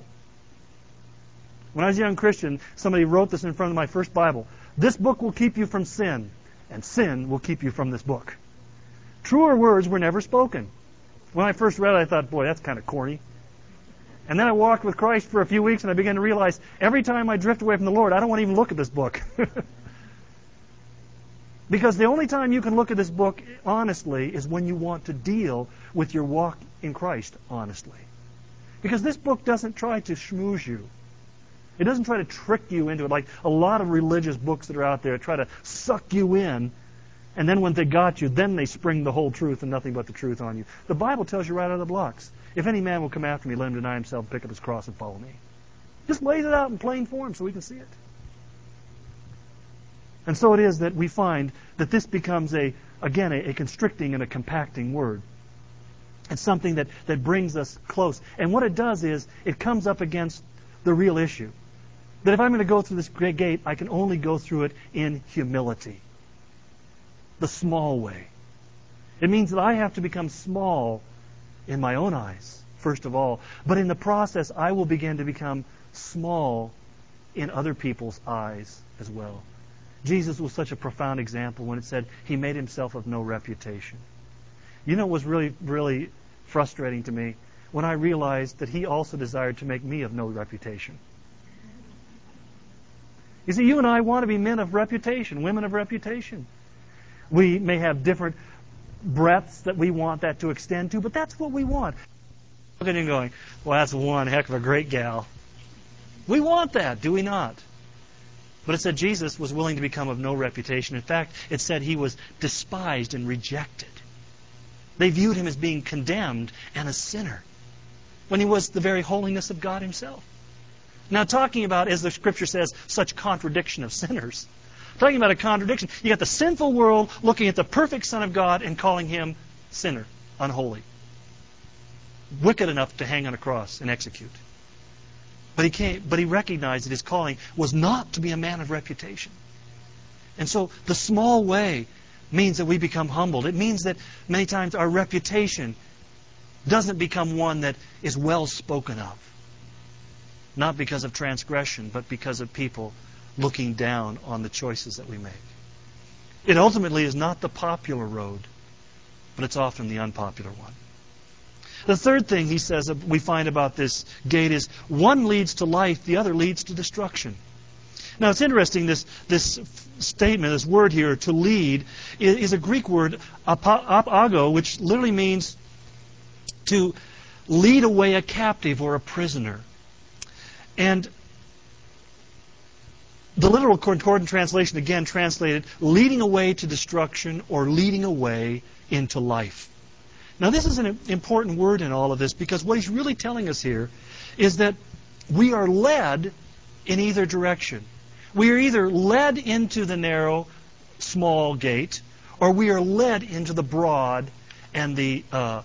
Speaker 1: When I was a young Christian, somebody wrote this in front of my first Bible. This book will keep you from sin, and sin will keep you from this book. Truer words were never spoken. When I first read it, I thought, boy, that's kind of corny. And then I walked with Christ for a few weeks, and I began to realize every time I drift away from the Lord, I don't want to even look at this book. Because the only time you can look at this book honestly is when you want to deal with your walk in Christ honestly. Because this book doesn't try to schmooze you. It doesn't try to trick you into it like a lot of religious books that are out there try to suck you in, and then when they got you, then they spring the whole truth and nothing but the truth on you. The Bible tells you right out of the blocks, if any man will come after me, let him deny himself, pick up his cross, and follow me. Just lays it out in plain form so we can see it. And so it is that we find that this becomes, a constricting and a compacting word. It's something that brings us close. And what it does is it comes up against the real issue. That if I'm going to go through this great gate, I can only go through it in humility. The small way. It means that I have to become small in my own eyes, first of all. But in the process, I will begin to become small in other people's eyes as well. Jesus was such a profound example when it said he made himself of no reputation. You know what was really, really frustrating to me? When I realized that he also desired to make me of no reputation. You see, you and I want to be men of reputation, women of reputation. We may have different breadths that we want that to extend to, but that's what we want. Look at him going, well, that's one heck of a great gal. We want that, do we not? But it said Jesus was willing to become of no reputation. In fact, it said he was despised and rejected. They viewed him as being condemned and a sinner when he was the very holiness of God himself. Now, talking about, as the Scripture says, such contradiction of sinners. Talking about a contradiction. You got the sinful world looking at the perfect Son of God and calling him sinner, unholy. Wicked enough to hang on a cross and execute. But he recognized that his calling was not to be a man of reputation. And so the small way means that we become humbled. It means that many times our reputation doesn't become one that is well spoken of. Not because of transgression, but because of people looking down on the choices that we make. It ultimately is not the popular road, but it's often the unpopular one. The third thing he says we find about this gate is one leads to life, the other leads to destruction. Now it's interesting, this statement, this word here, to lead, is a Greek word, apago, which literally means to lead away a captive or a prisoner. And the literal concordant translation, again, translated leading away to destruction or leading away into life. Now this is an important word in all of this, because what he's really telling us here is that we are led in either direction. We are either led into the narrow, small gate, or we are led into the broad and the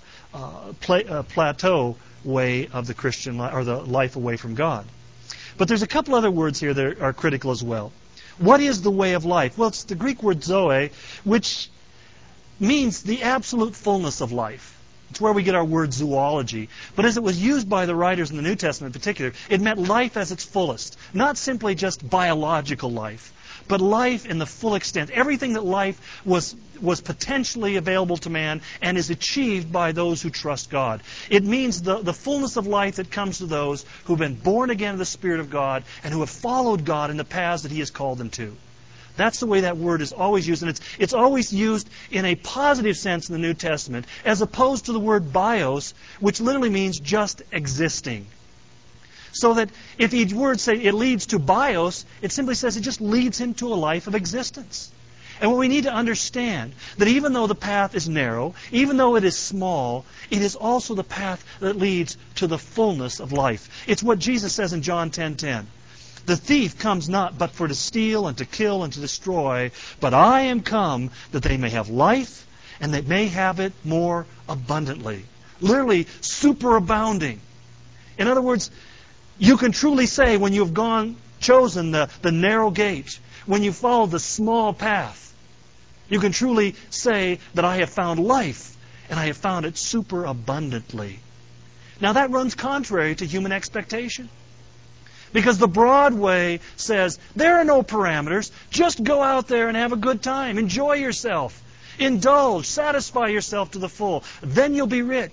Speaker 1: plateau way of the Christian life, or the life away from God. But there's a couple other words here that are critical as well. What is the way of life? Well, it's the Greek word zoe, which means the absolute fullness of life. It's where we get our word zoology. But as it was used by the writers in the New Testament in particular, it meant life as its fullest. Not simply just biological life, but life in the full extent. Everything that life was potentially available to man and is achieved by those who trust God. It means the fullness of life that comes to those who have been born again of the Spirit of God and who have followed God in the paths that He has called them to. That's the way that word is always used, and it's always used in a positive sense in the New Testament, as opposed to the word bios, which literally means just existing. So that if each word say it leads to bios, it simply says it just leads into a life of existence. And what we need to understand, that even though the path is narrow, even though it is small, it is also the path that leads to the fullness of life. It's what Jesus says in John 10:10. The thief comes not but for to steal and to kill and to destroy, but I am come that they may have life and they may have it more abundantly. Literally, superabounding. In other words, you can truly say when you have chosen the narrow gate, when you follow the small path, you can truly say that I have found life and I have found it superabundantly. Now that runs contrary to human expectation. Because the broad way says, there are no parameters. Just go out there and have a good time. Enjoy yourself. Indulge. Satisfy yourself to the full. Then you'll be rich.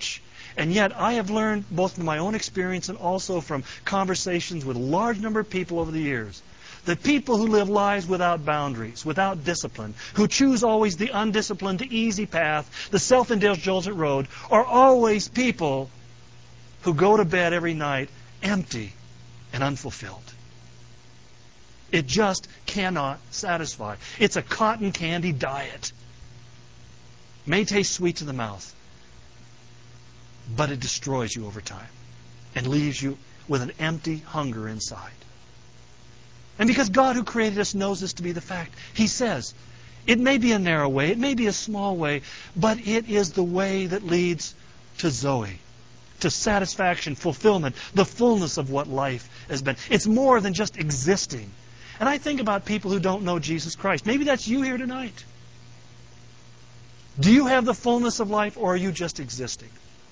Speaker 1: And yet I have learned, both from my own experience and also from conversations with a large number of people over the years, that people who live lives without boundaries, without discipline, who choose always the undisciplined, the easy path, the self-indulgent road, are always people who go to bed every night empty and unfulfilled. It just cannot satisfy. It's a cotton candy diet. May taste sweet to the mouth, but it destroys you over time and leaves you with an empty hunger inside. And because God who created us knows this to be the fact, He says, it may be a narrow way, it may be a small way, but it is the way that leads to Zoe, to satisfaction, fulfillment, the fullness of what life has been. It's more than just existing. And I think about people who don't know Jesus Christ. Maybe that's you here tonight. Do you have the fullness of life, or are you just existing?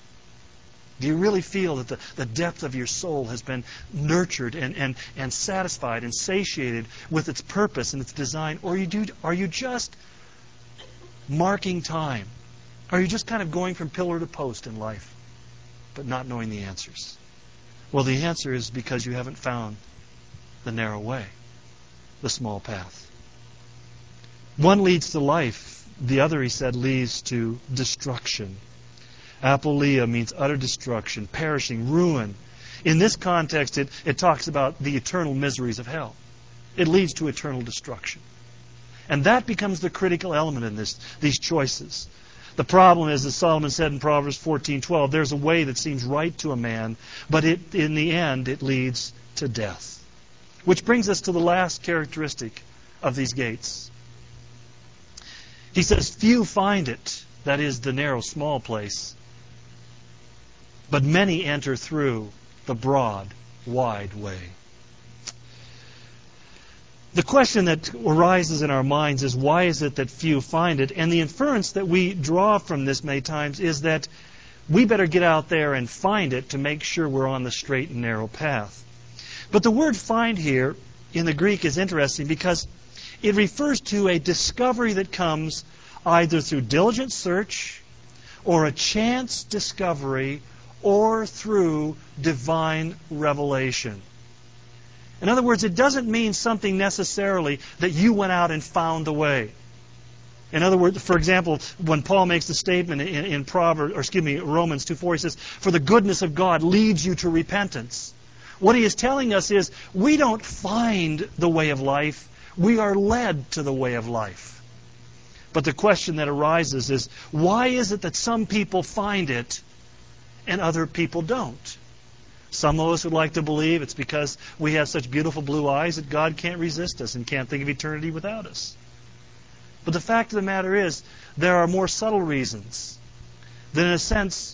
Speaker 1: Do you really feel that the depth of your soul has been nurtured and satisfied and satiated with its purpose and its design? Or are you just marking time? Are you just kind of going from pillar to post in life, but not knowing the answers? Well, the answer is because you haven't found the narrow way, the small path. One leads to life. The other, he said, leads to destruction. Apoleia means utter destruction, perishing, ruin. In this context, it talks about the eternal miseries of hell. It leads to eternal destruction. And that becomes the critical element in these choices. The problem is, as Solomon said in Proverbs 14:12, there's a way that seems right to a man, but in the end it leads to death. Which brings us to the last characteristic of these gates. He says, few find it, that is the narrow, small place, but many enter through the broad, wide way. The question that arises in our minds is, why is it that few find it? And the inference that we draw from this many times is that we better get out there and find it to make sure we're on the straight and narrow path. But the word find here in the Greek is interesting because it refers to a discovery that comes either through diligent search or a chance discovery or through divine revelation. In other words, it doesn't mean something necessarily that you went out and found the way. In other words, for example, when Paul makes the statement in Romans 2:4, he says, "For the goodness of God leads you to repentance." What he is telling us is, we don't find the way of life, we are led to the way of life. But the question that arises is, why is it that some people find it and other people don't? Some of us would like to believe it's because we have such beautiful blue eyes that God can't resist us and can't think of eternity without us. But the fact of the matter is, there are more subtle reasons. That in a sense,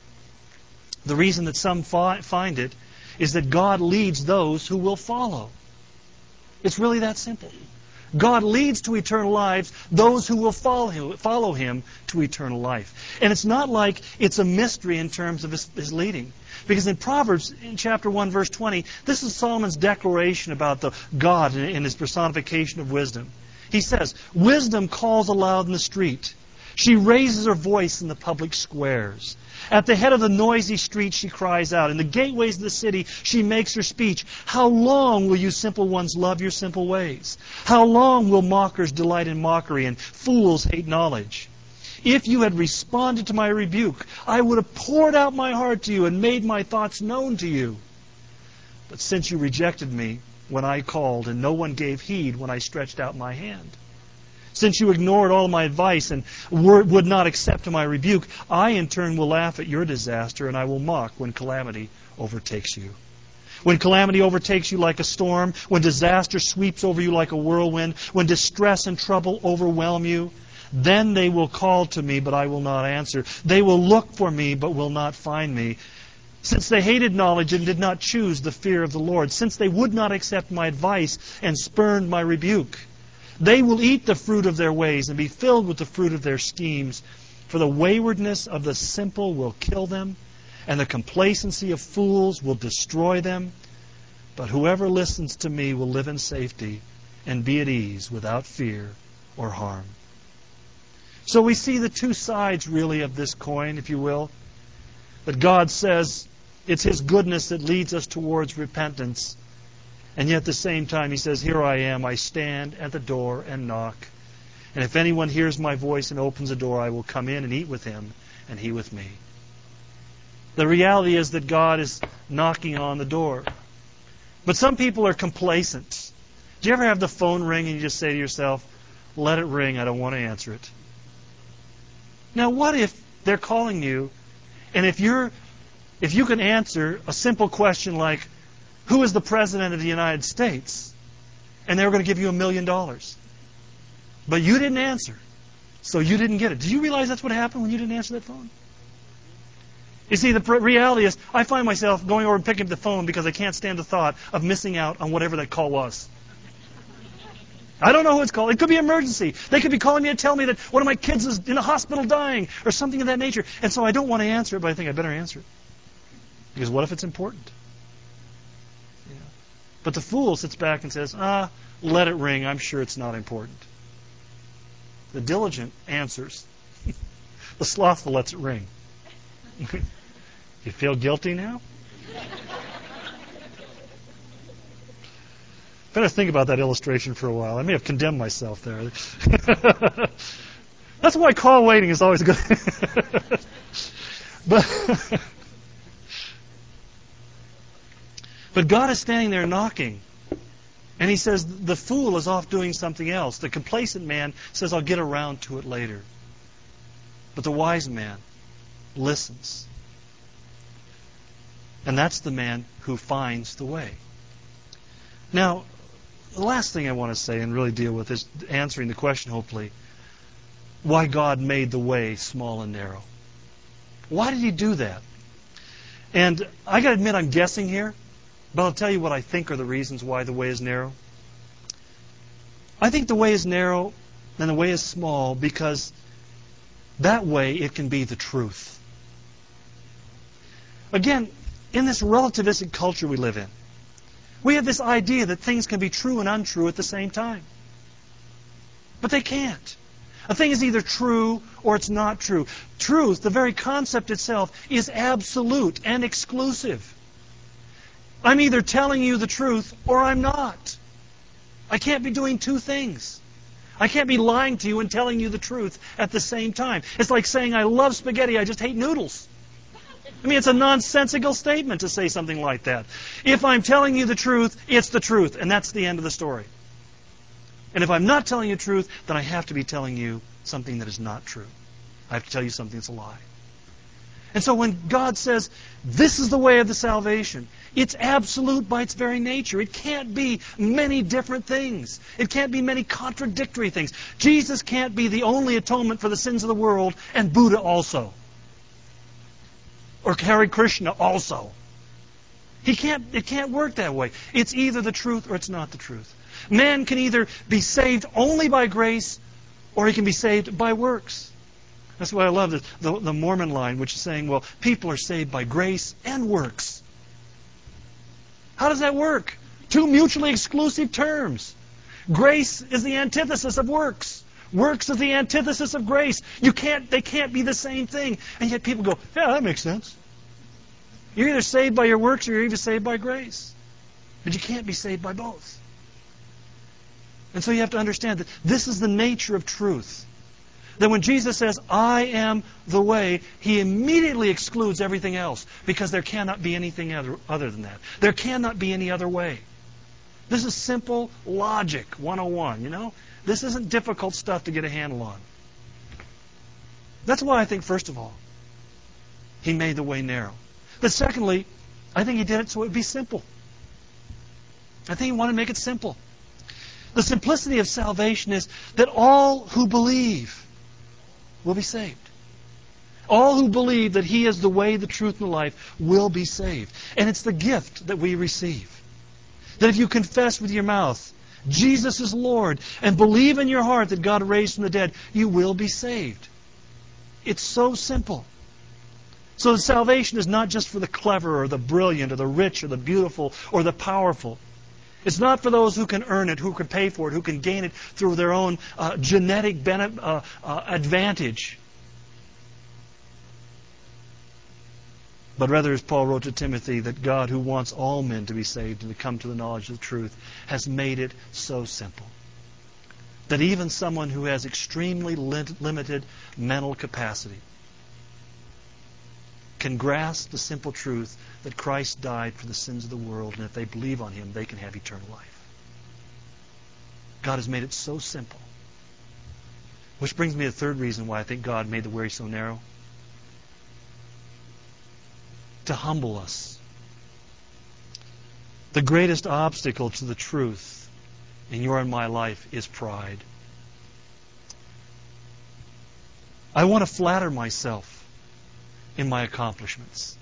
Speaker 1: the reason that some find it is that God leads those who will follow. It's really that simple. God leads to eternal lives those who will follow Him to eternal life. And it's not like it's a mystery in terms of His leading. Because in Proverbs, in chapter 1, verse 20, this is Solomon's declaration about the God and His personification of wisdom. He says, "Wisdom calls aloud in the street. She raises her voice in the public squares. At the head of the noisy street she cries out. In the gateways of the city she makes her speech. How long will you simple ones love your simple ways? How long will mockers delight in mockery and fools hate knowledge? If you had responded to my rebuke, I would have poured out my heart to you and made my thoughts known to you. But since you rejected me when I called, and no one gave heed when I stretched out my hand, since you ignored all my advice and would not accept my rebuke, I in turn will laugh at your disaster, and I will mock when calamity overtakes you. When calamity overtakes you like a storm, when disaster sweeps over you like a whirlwind, when distress and trouble overwhelm you, then they will call to me, but I will not answer. They will look for me, but will not find me. Since they hated knowledge and did not choose the fear of the Lord, since they would not accept my advice and spurned my rebuke, they will eat the fruit of their ways and be filled with the fruit of their schemes. For the waywardness of the simple will kill them, and the complacency of fools will destroy them. But whoever listens to me will live in safety and be at ease without fear or harm." So we see the two sides, really, of this coin, if you will. That God says it's His goodness that leads us towards repentance. And yet at the same time He says, here I am, I stand at the door and knock. And if anyone hears my voice and opens the door, I will come in and eat with him and he with me. The reality is that God is knocking on the door. But some people are complacent. Do you ever have the phone ring and you just say to yourself, let it ring, I don't want to answer it? Now what if they're calling you, and if you can answer a simple question like, who is the President of the United States? And they were going to give you $1 million. But you didn't answer, so you didn't get it. Do you realize that's what happened when you didn't answer that phone? You see, the reality is, I find myself going over and picking up the phone because I can't stand the thought of missing out on whatever that call was. I don't know who it's called. It could be an emergency. They could be calling me to tell me that one of my kids is in a hospital dying or something of that nature. And so I don't want to answer it, but I think I better answer it. Because what if it's important? Yeah. But the fool sits back and says, let it ring. I'm sure it's not important. The diligent answers. The slothful lets it ring. You feel guilty now? Better think about that illustration for a while. I may have condemned myself there. That's why call waiting is always good. But God is standing there knocking. And He says the fool is off doing something else. The complacent man says, I'll get around to it later. But the wise man listens. And that's the man who finds the way. Now, the last thing I want to say and really deal with is answering the question, hopefully, why God made the way small and narrow. Why did He do that? And I got to admit I'm guessing here, but I'll tell you what I think are the reasons why the way is narrow. I think the way is narrow and the way is small because that way it can be the truth. Again, in this relativistic culture we live in, we have this idea that things can be true and untrue at the same time. But they can't. A thing is either true or it's not true. Truth, the very concept itself, is absolute and exclusive. I'm either telling you the truth or I'm not. I can't be doing two things. I can't be lying to you and telling you the truth at the same time. It's like saying I love spaghetti, I just hate noodles. I mean, it's a nonsensical statement to say something like that. If I'm telling you the truth, it's the truth, and that's the end of the story. And if I'm not telling you the truth, then I have to be telling you something that is not true. I have to tell you something that's a lie. And so when God says, this is the way of the salvation, it's absolute by its very nature. It can't be many different things. It can't be many contradictory things. Jesus can't be the only atonement for the sins of the world, and Buddha also. Or Hare Krishna also. It can't work that way. It's either the truth or it's not the truth. Man can either be saved only by grace or he can be saved by works. That's why I love the Mormon line, which is saying, well, people are saved by grace and works. How does that work? Two mutually exclusive terms. Grace is the antithesis of works. Works is the antithesis of grace. They can't be the same thing. And yet people go, yeah, that makes sense. You're either saved by your works or you're either saved by grace. But you can't be saved by both. And so you have to understand that this is the nature of truth. That when Jesus says, I am the way, He immediately excludes everything else because there cannot be anything other than that. There cannot be any other way. This is simple logic 101, you know? This isn't difficult stuff to get a handle on. That's why I think, first of all, He made the way narrow. But secondly, I think He did it so it would be simple. I think He wanted to make it simple. The simplicity of salvation is that all who believe will be saved. All who believe that He is the way, the truth, and the life will be saved. And it's the gift that we receive. That if you confess with your mouth, Jesus is Lord, and believe in your heart that God raised from the dead, you will be saved. It's so simple. So salvation is not just for the clever or the brilliant or the rich or the beautiful or the powerful. It's not for those who can earn it, who can pay for it, who can gain it through their own genetic advantage. But rather, as Paul wrote to Timothy, that God, who wants all men to be saved and to come to the knowledge of the truth, has made it so simple that even someone who has extremely limited mental capacity can grasp the simple truth that Christ died for the sins of the world, and if they believe on Him, they can have eternal life. God has made it so simple. Which brings me to the third reason why I think God made the way so narrow. To humble us. The greatest obstacle to the truth in your and my life is pride. I want to flatter myself in my accomplishments.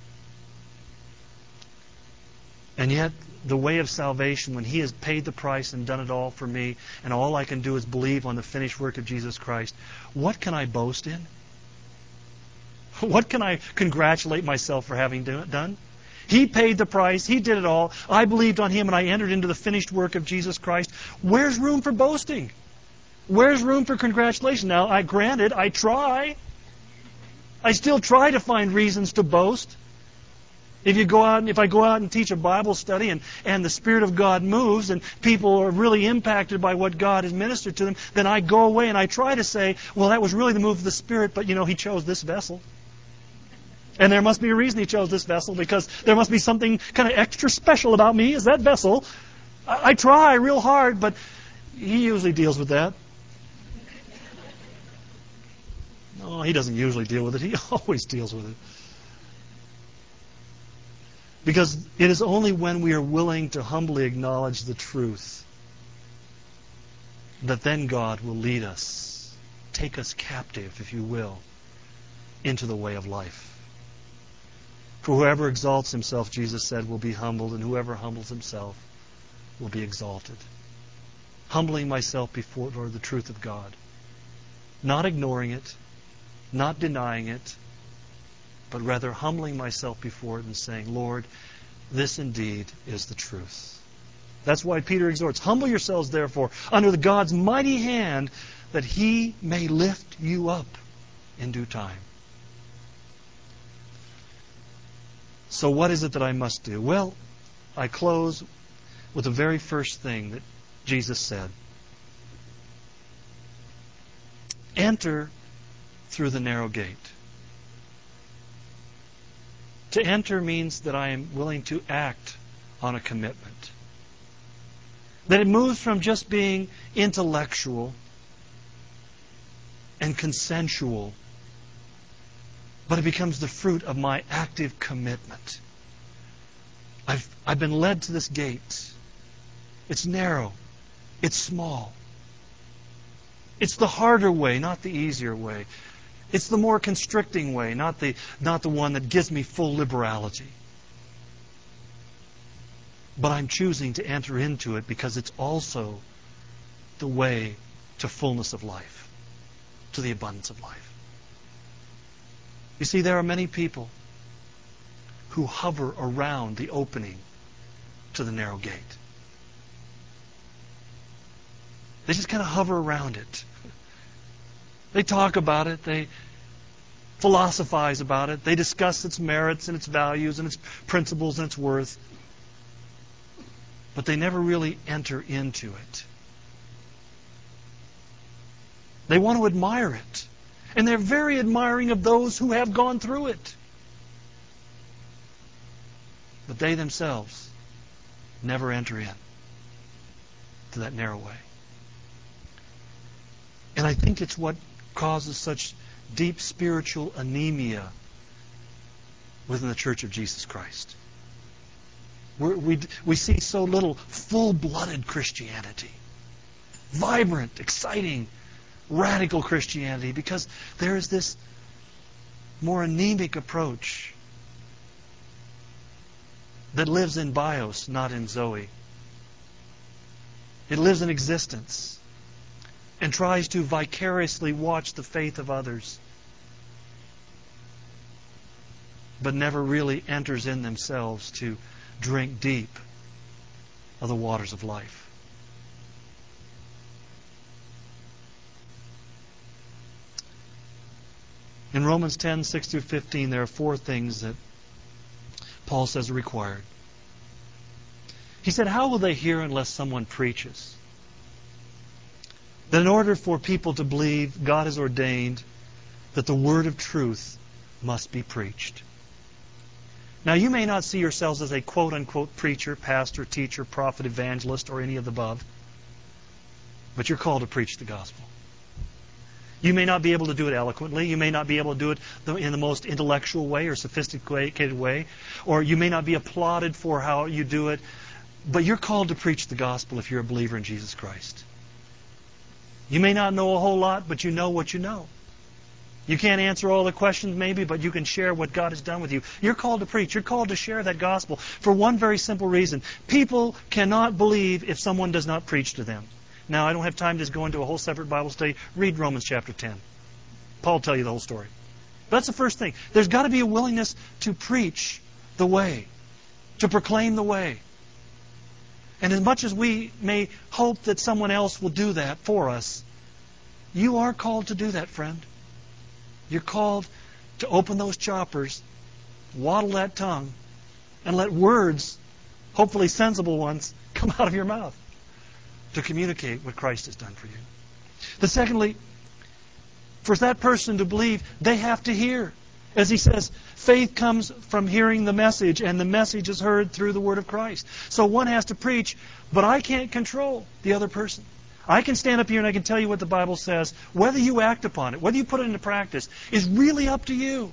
Speaker 1: And yet, the way of salvation, when He has paid the price and done it all for me, and all I can do is believe on the finished work of Jesus Christ, what can I boast in? What can I congratulate myself for having done? He paid the price. He did it all. I believed on Him and I entered into the finished work of Jesus Christ. Where's room for boasting? Where's room for congratulation? Now, granted, I try. I still try to find reasons to boast. If I go out and teach a Bible study and the Spirit of God moves and people are really impacted by what God has ministered to them, then I go away and I try to say, well, that was really the move of the Spirit, but He chose this vessel. And there must be a reason He chose this vessel, because there must be something kind of extra special about me as that vessel. I try real hard, but He usually deals with that. No, He doesn't usually deal with it. He always deals with it. Because it is only when we are willing to humbly acknowledge the truth that then God will lead us, take us captive, if you will, into the way of life. For whoever exalts himself, Jesus said, will be humbled, and whoever humbles himself will be exalted. Humbling myself before the truth of God. Not ignoring it, not denying it, but rather humbling myself before it and saying, Lord, this indeed is the truth. That's why Peter exhorts, humble yourselves, therefore, under the God's mighty hand, that He may lift you up in due time. So what is it that I must do? Well, I close with the very first thing that Jesus said. Enter through the narrow gate. To enter means that I am willing to act on a commitment. That it moves from just being intellectual and consensual, but it becomes the fruit of my active commitment. I've been led to this gate. It's narrow. It's small. It's the harder way, not the easier way. It's the more constricting way, not the one that gives me full liberality. But I'm choosing to enter into it because it's also the way to fullness of life, to the abundance of life. You see, there are many people who hover around the opening to the narrow gate. They just kind of hover around it. They talk about it. They philosophize about it. They discuss its merits and its values and its principles and its worth. But they never really enter into it. They want to admire it. And they're very admiring of those who have gone through it. But they themselves never enter in to that narrow way. And I think it's what causes such deep spiritual anemia within the Church of Jesus Christ. We see so little full-blooded Christianity. Vibrant, exciting, radical Christianity, because there is this more anemic approach that lives in bios, not in Zoe. It lives in existence and tries to vicariously watch the faith of others, but never really enters in themselves to drink deep of the waters of life. In Romans 10, 6 through 15, there are four things that Paul says are required. He said, how will they hear unless someone preaches? That in order for people to believe, God has ordained that the word of truth must be preached. Now, you may not see yourselves as a quote-unquote preacher, pastor, teacher, prophet, evangelist, or any of the above, but you're called to preach the gospel. You may not be able to do it eloquently. You may not be able to do it in the most intellectual way or sophisticated way, or you may not be applauded for how you do it, but you're called to preach the gospel if you're a believer in Jesus Christ. You may not know a whole lot, but you know what you know. You can't answer all the questions maybe, but you can share what God has done with you. You're called to preach. You're called to share that gospel for one very simple reason. People cannot believe if someone does not preach to them. Now, I don't have time to go into a whole separate Bible study. Read Romans chapter 10. Paul will tell you the whole story. But that's the first thing. There's got to be a willingness to preach the way, to proclaim the way. And as much as we may hope that someone else will do that for us, you are called to do that, friend. You're called to open those choppers, waddle that tongue, and let words, hopefully sensible ones, come out of your mouth to communicate what Christ has done for you. But secondly, for that person to believe, they have to hear. As he says, faith comes from hearing the message, and the message is heard through the word of Christ. So one has to preach, but I can't control the other person. I can stand up here and I can tell you what the Bible says. Whether you act upon it, whether you put it into practice, is really up to you.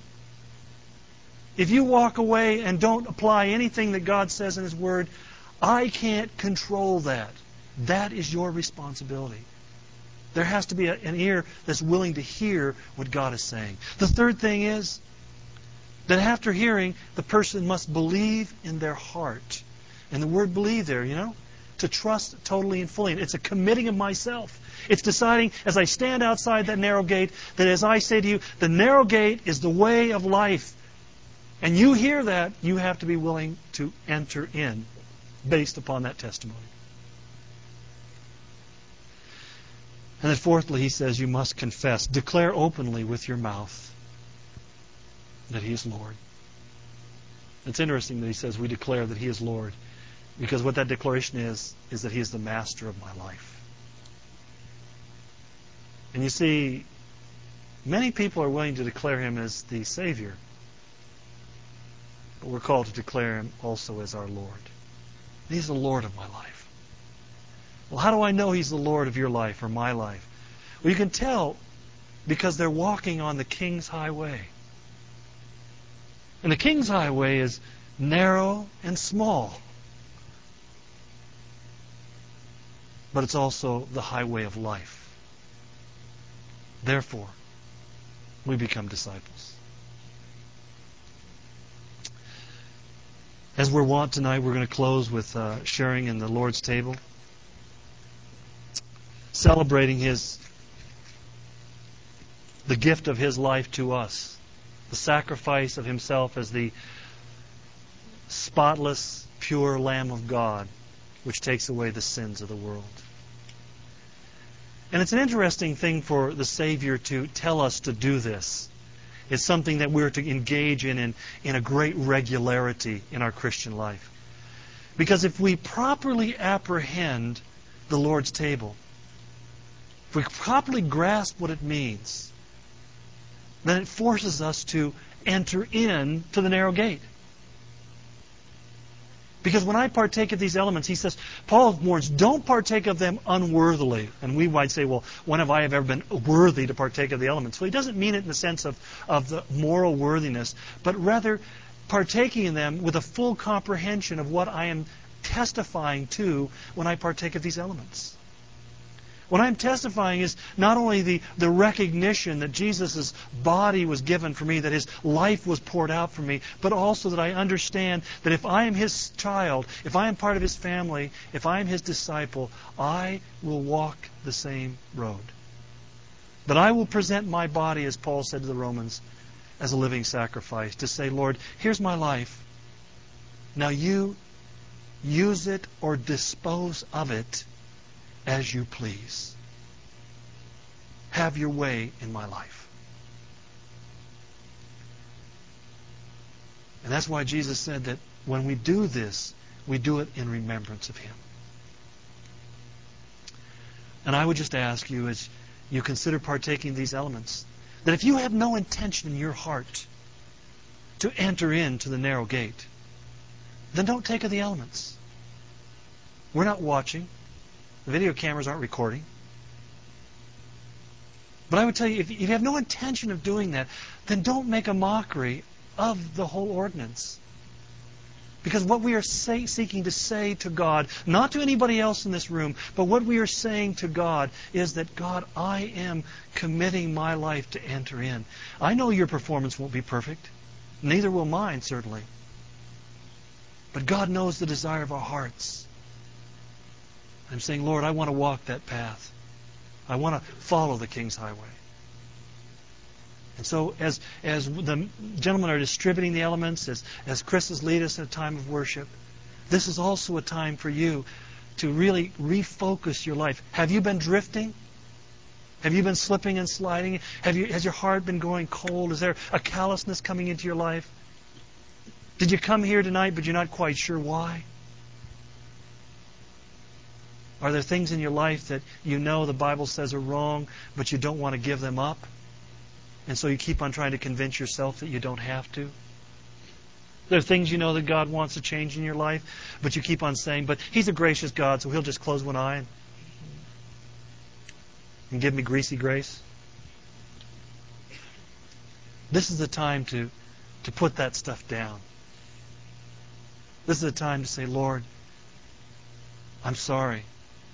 Speaker 1: If you walk away and don't apply anything that God says in His Word, I can't control that. That is your responsibility. There has to be an ear that's willing to hear what God is saying. The third thing is that after hearing, the person must believe in their heart. And the word believe there, to trust totally and fully. It's a committing of myself. It's deciding as I stand outside that narrow gate that as I say to you, the narrow gate is the way of life. And you hear that, you have to be willing to enter in based upon that testimony. And then fourthly, he says you must confess. Declare openly with your mouth that He is Lord. It's interesting that he says we declare that He is Lord. Because what that declaration is that He is the master of my life. And you see, many people are willing to declare Him as the Savior. But we're called to declare Him also as our Lord. He's the Lord of my life. Well, how do I know He's the Lord of your life or my life? Well, you can tell because they're walking on the King's highway. And the King's highway is narrow and small. But it's also the highway of life. Therefore, we become disciples. As we're wont tonight, we're going to close with sharing in the Lord's table, celebrating the gift of His life to us, the sacrifice of Himself as the spotless, pure Lamb of God, which takes away the sins of the world. And it's an interesting thing for the Savior to tell us to do this. It's something that we're to engage in a great regularity in our Christian life. Because if we properly apprehend the Lord's table, if we properly grasp what it means, then it forces us to enter in to the narrow gate. Because when I partake of these elements, he says, Paul warns, don't partake of them unworthily. And we might say, well, when have I ever been worthy to partake of the elements? Well, he doesn't mean it in the sense of the moral worthiness, but rather partaking in them with a full comprehension of what I am testifying to when I partake of these elements. What I'm testifying is not only the recognition that Jesus' body was given for me, that His life was poured out for me, but also that I understand that if I am His child, if I am part of His family, if I am His disciple, I will walk the same road. That I will present my body, as Paul said to the Romans, as a living sacrifice, to say, Lord, here's my life. Now you use it or dispose of it as you please. Have your way in my life. And that's why Jesus said that when we do this, we do it in remembrance of Him. And I would just ask you, as you consider partaking of these elements, that if you have no intention in your heart to enter into the narrow gate, then don't take of the elements. We're not watching. The video cameras aren't recording. But I would tell you, if you have no intention of doing that, then don't make a mockery of the whole ordinance. Because what we are seeking to say to God, not to anybody else in this room, but what we are saying to God is that, God, I am committing my life to enter in. I know your performance won't be perfect. Neither will mine, certainly. But God knows the desire of our hearts. I'm saying, Lord, I want to walk that path. I want to follow the King's highway. And so as the gentlemen are distributing the elements, as Chris has led us in a time of worship, this is also a time for you to really refocus your life. Have you been drifting? Have you been slipping and sliding? Has your heart been growing cold? Is there a callousness coming into your life? Did you come here tonight but you're not quite sure why? Are there things in your life that you know the Bible says are wrong, but you don't want to give them up? And so you keep on trying to convince yourself that you don't have to? There are things you know that God wants to change in your life, but you keep on saying, but He's a gracious God, so He'll just close one eye and give me greasy grace. This is the time to put that stuff down. This is the time to say, Lord, I'm sorry.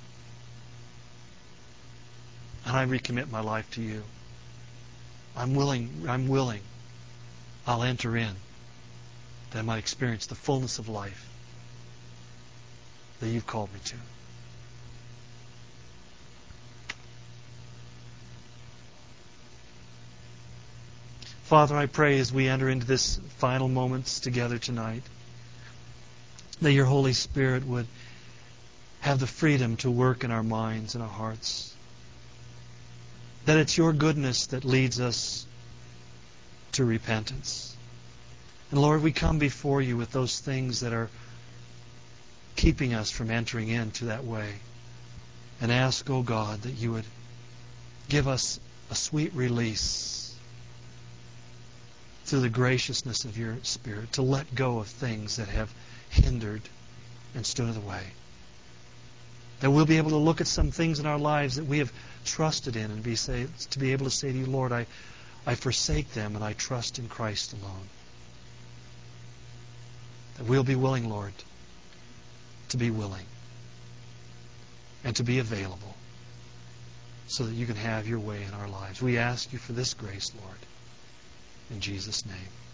Speaker 1: And I recommit my life to you. I'm willing. I'll enter in, that I might experience the fullness of life that you've called me to. Father, I pray as we enter into this final moments together tonight, that your Holy Spirit would have the freedom to work in our minds and our hearts. That it's your goodness that leads us to repentance. And Lord, we come before you with those things that are keeping us from entering into that way. And ask, O God, that you would give us a sweet release through the graciousness of your Spirit to let go of things that have hindered and stood in the way. That we'll be able to look at some things in our lives that we have trusted in and to be able to say to you, Lord, I forsake them and I trust in Christ alone. That we'll be willing, Lord, to be willing and to be available so that you can have your way in our lives. We ask you for this grace, Lord, in Jesus' name.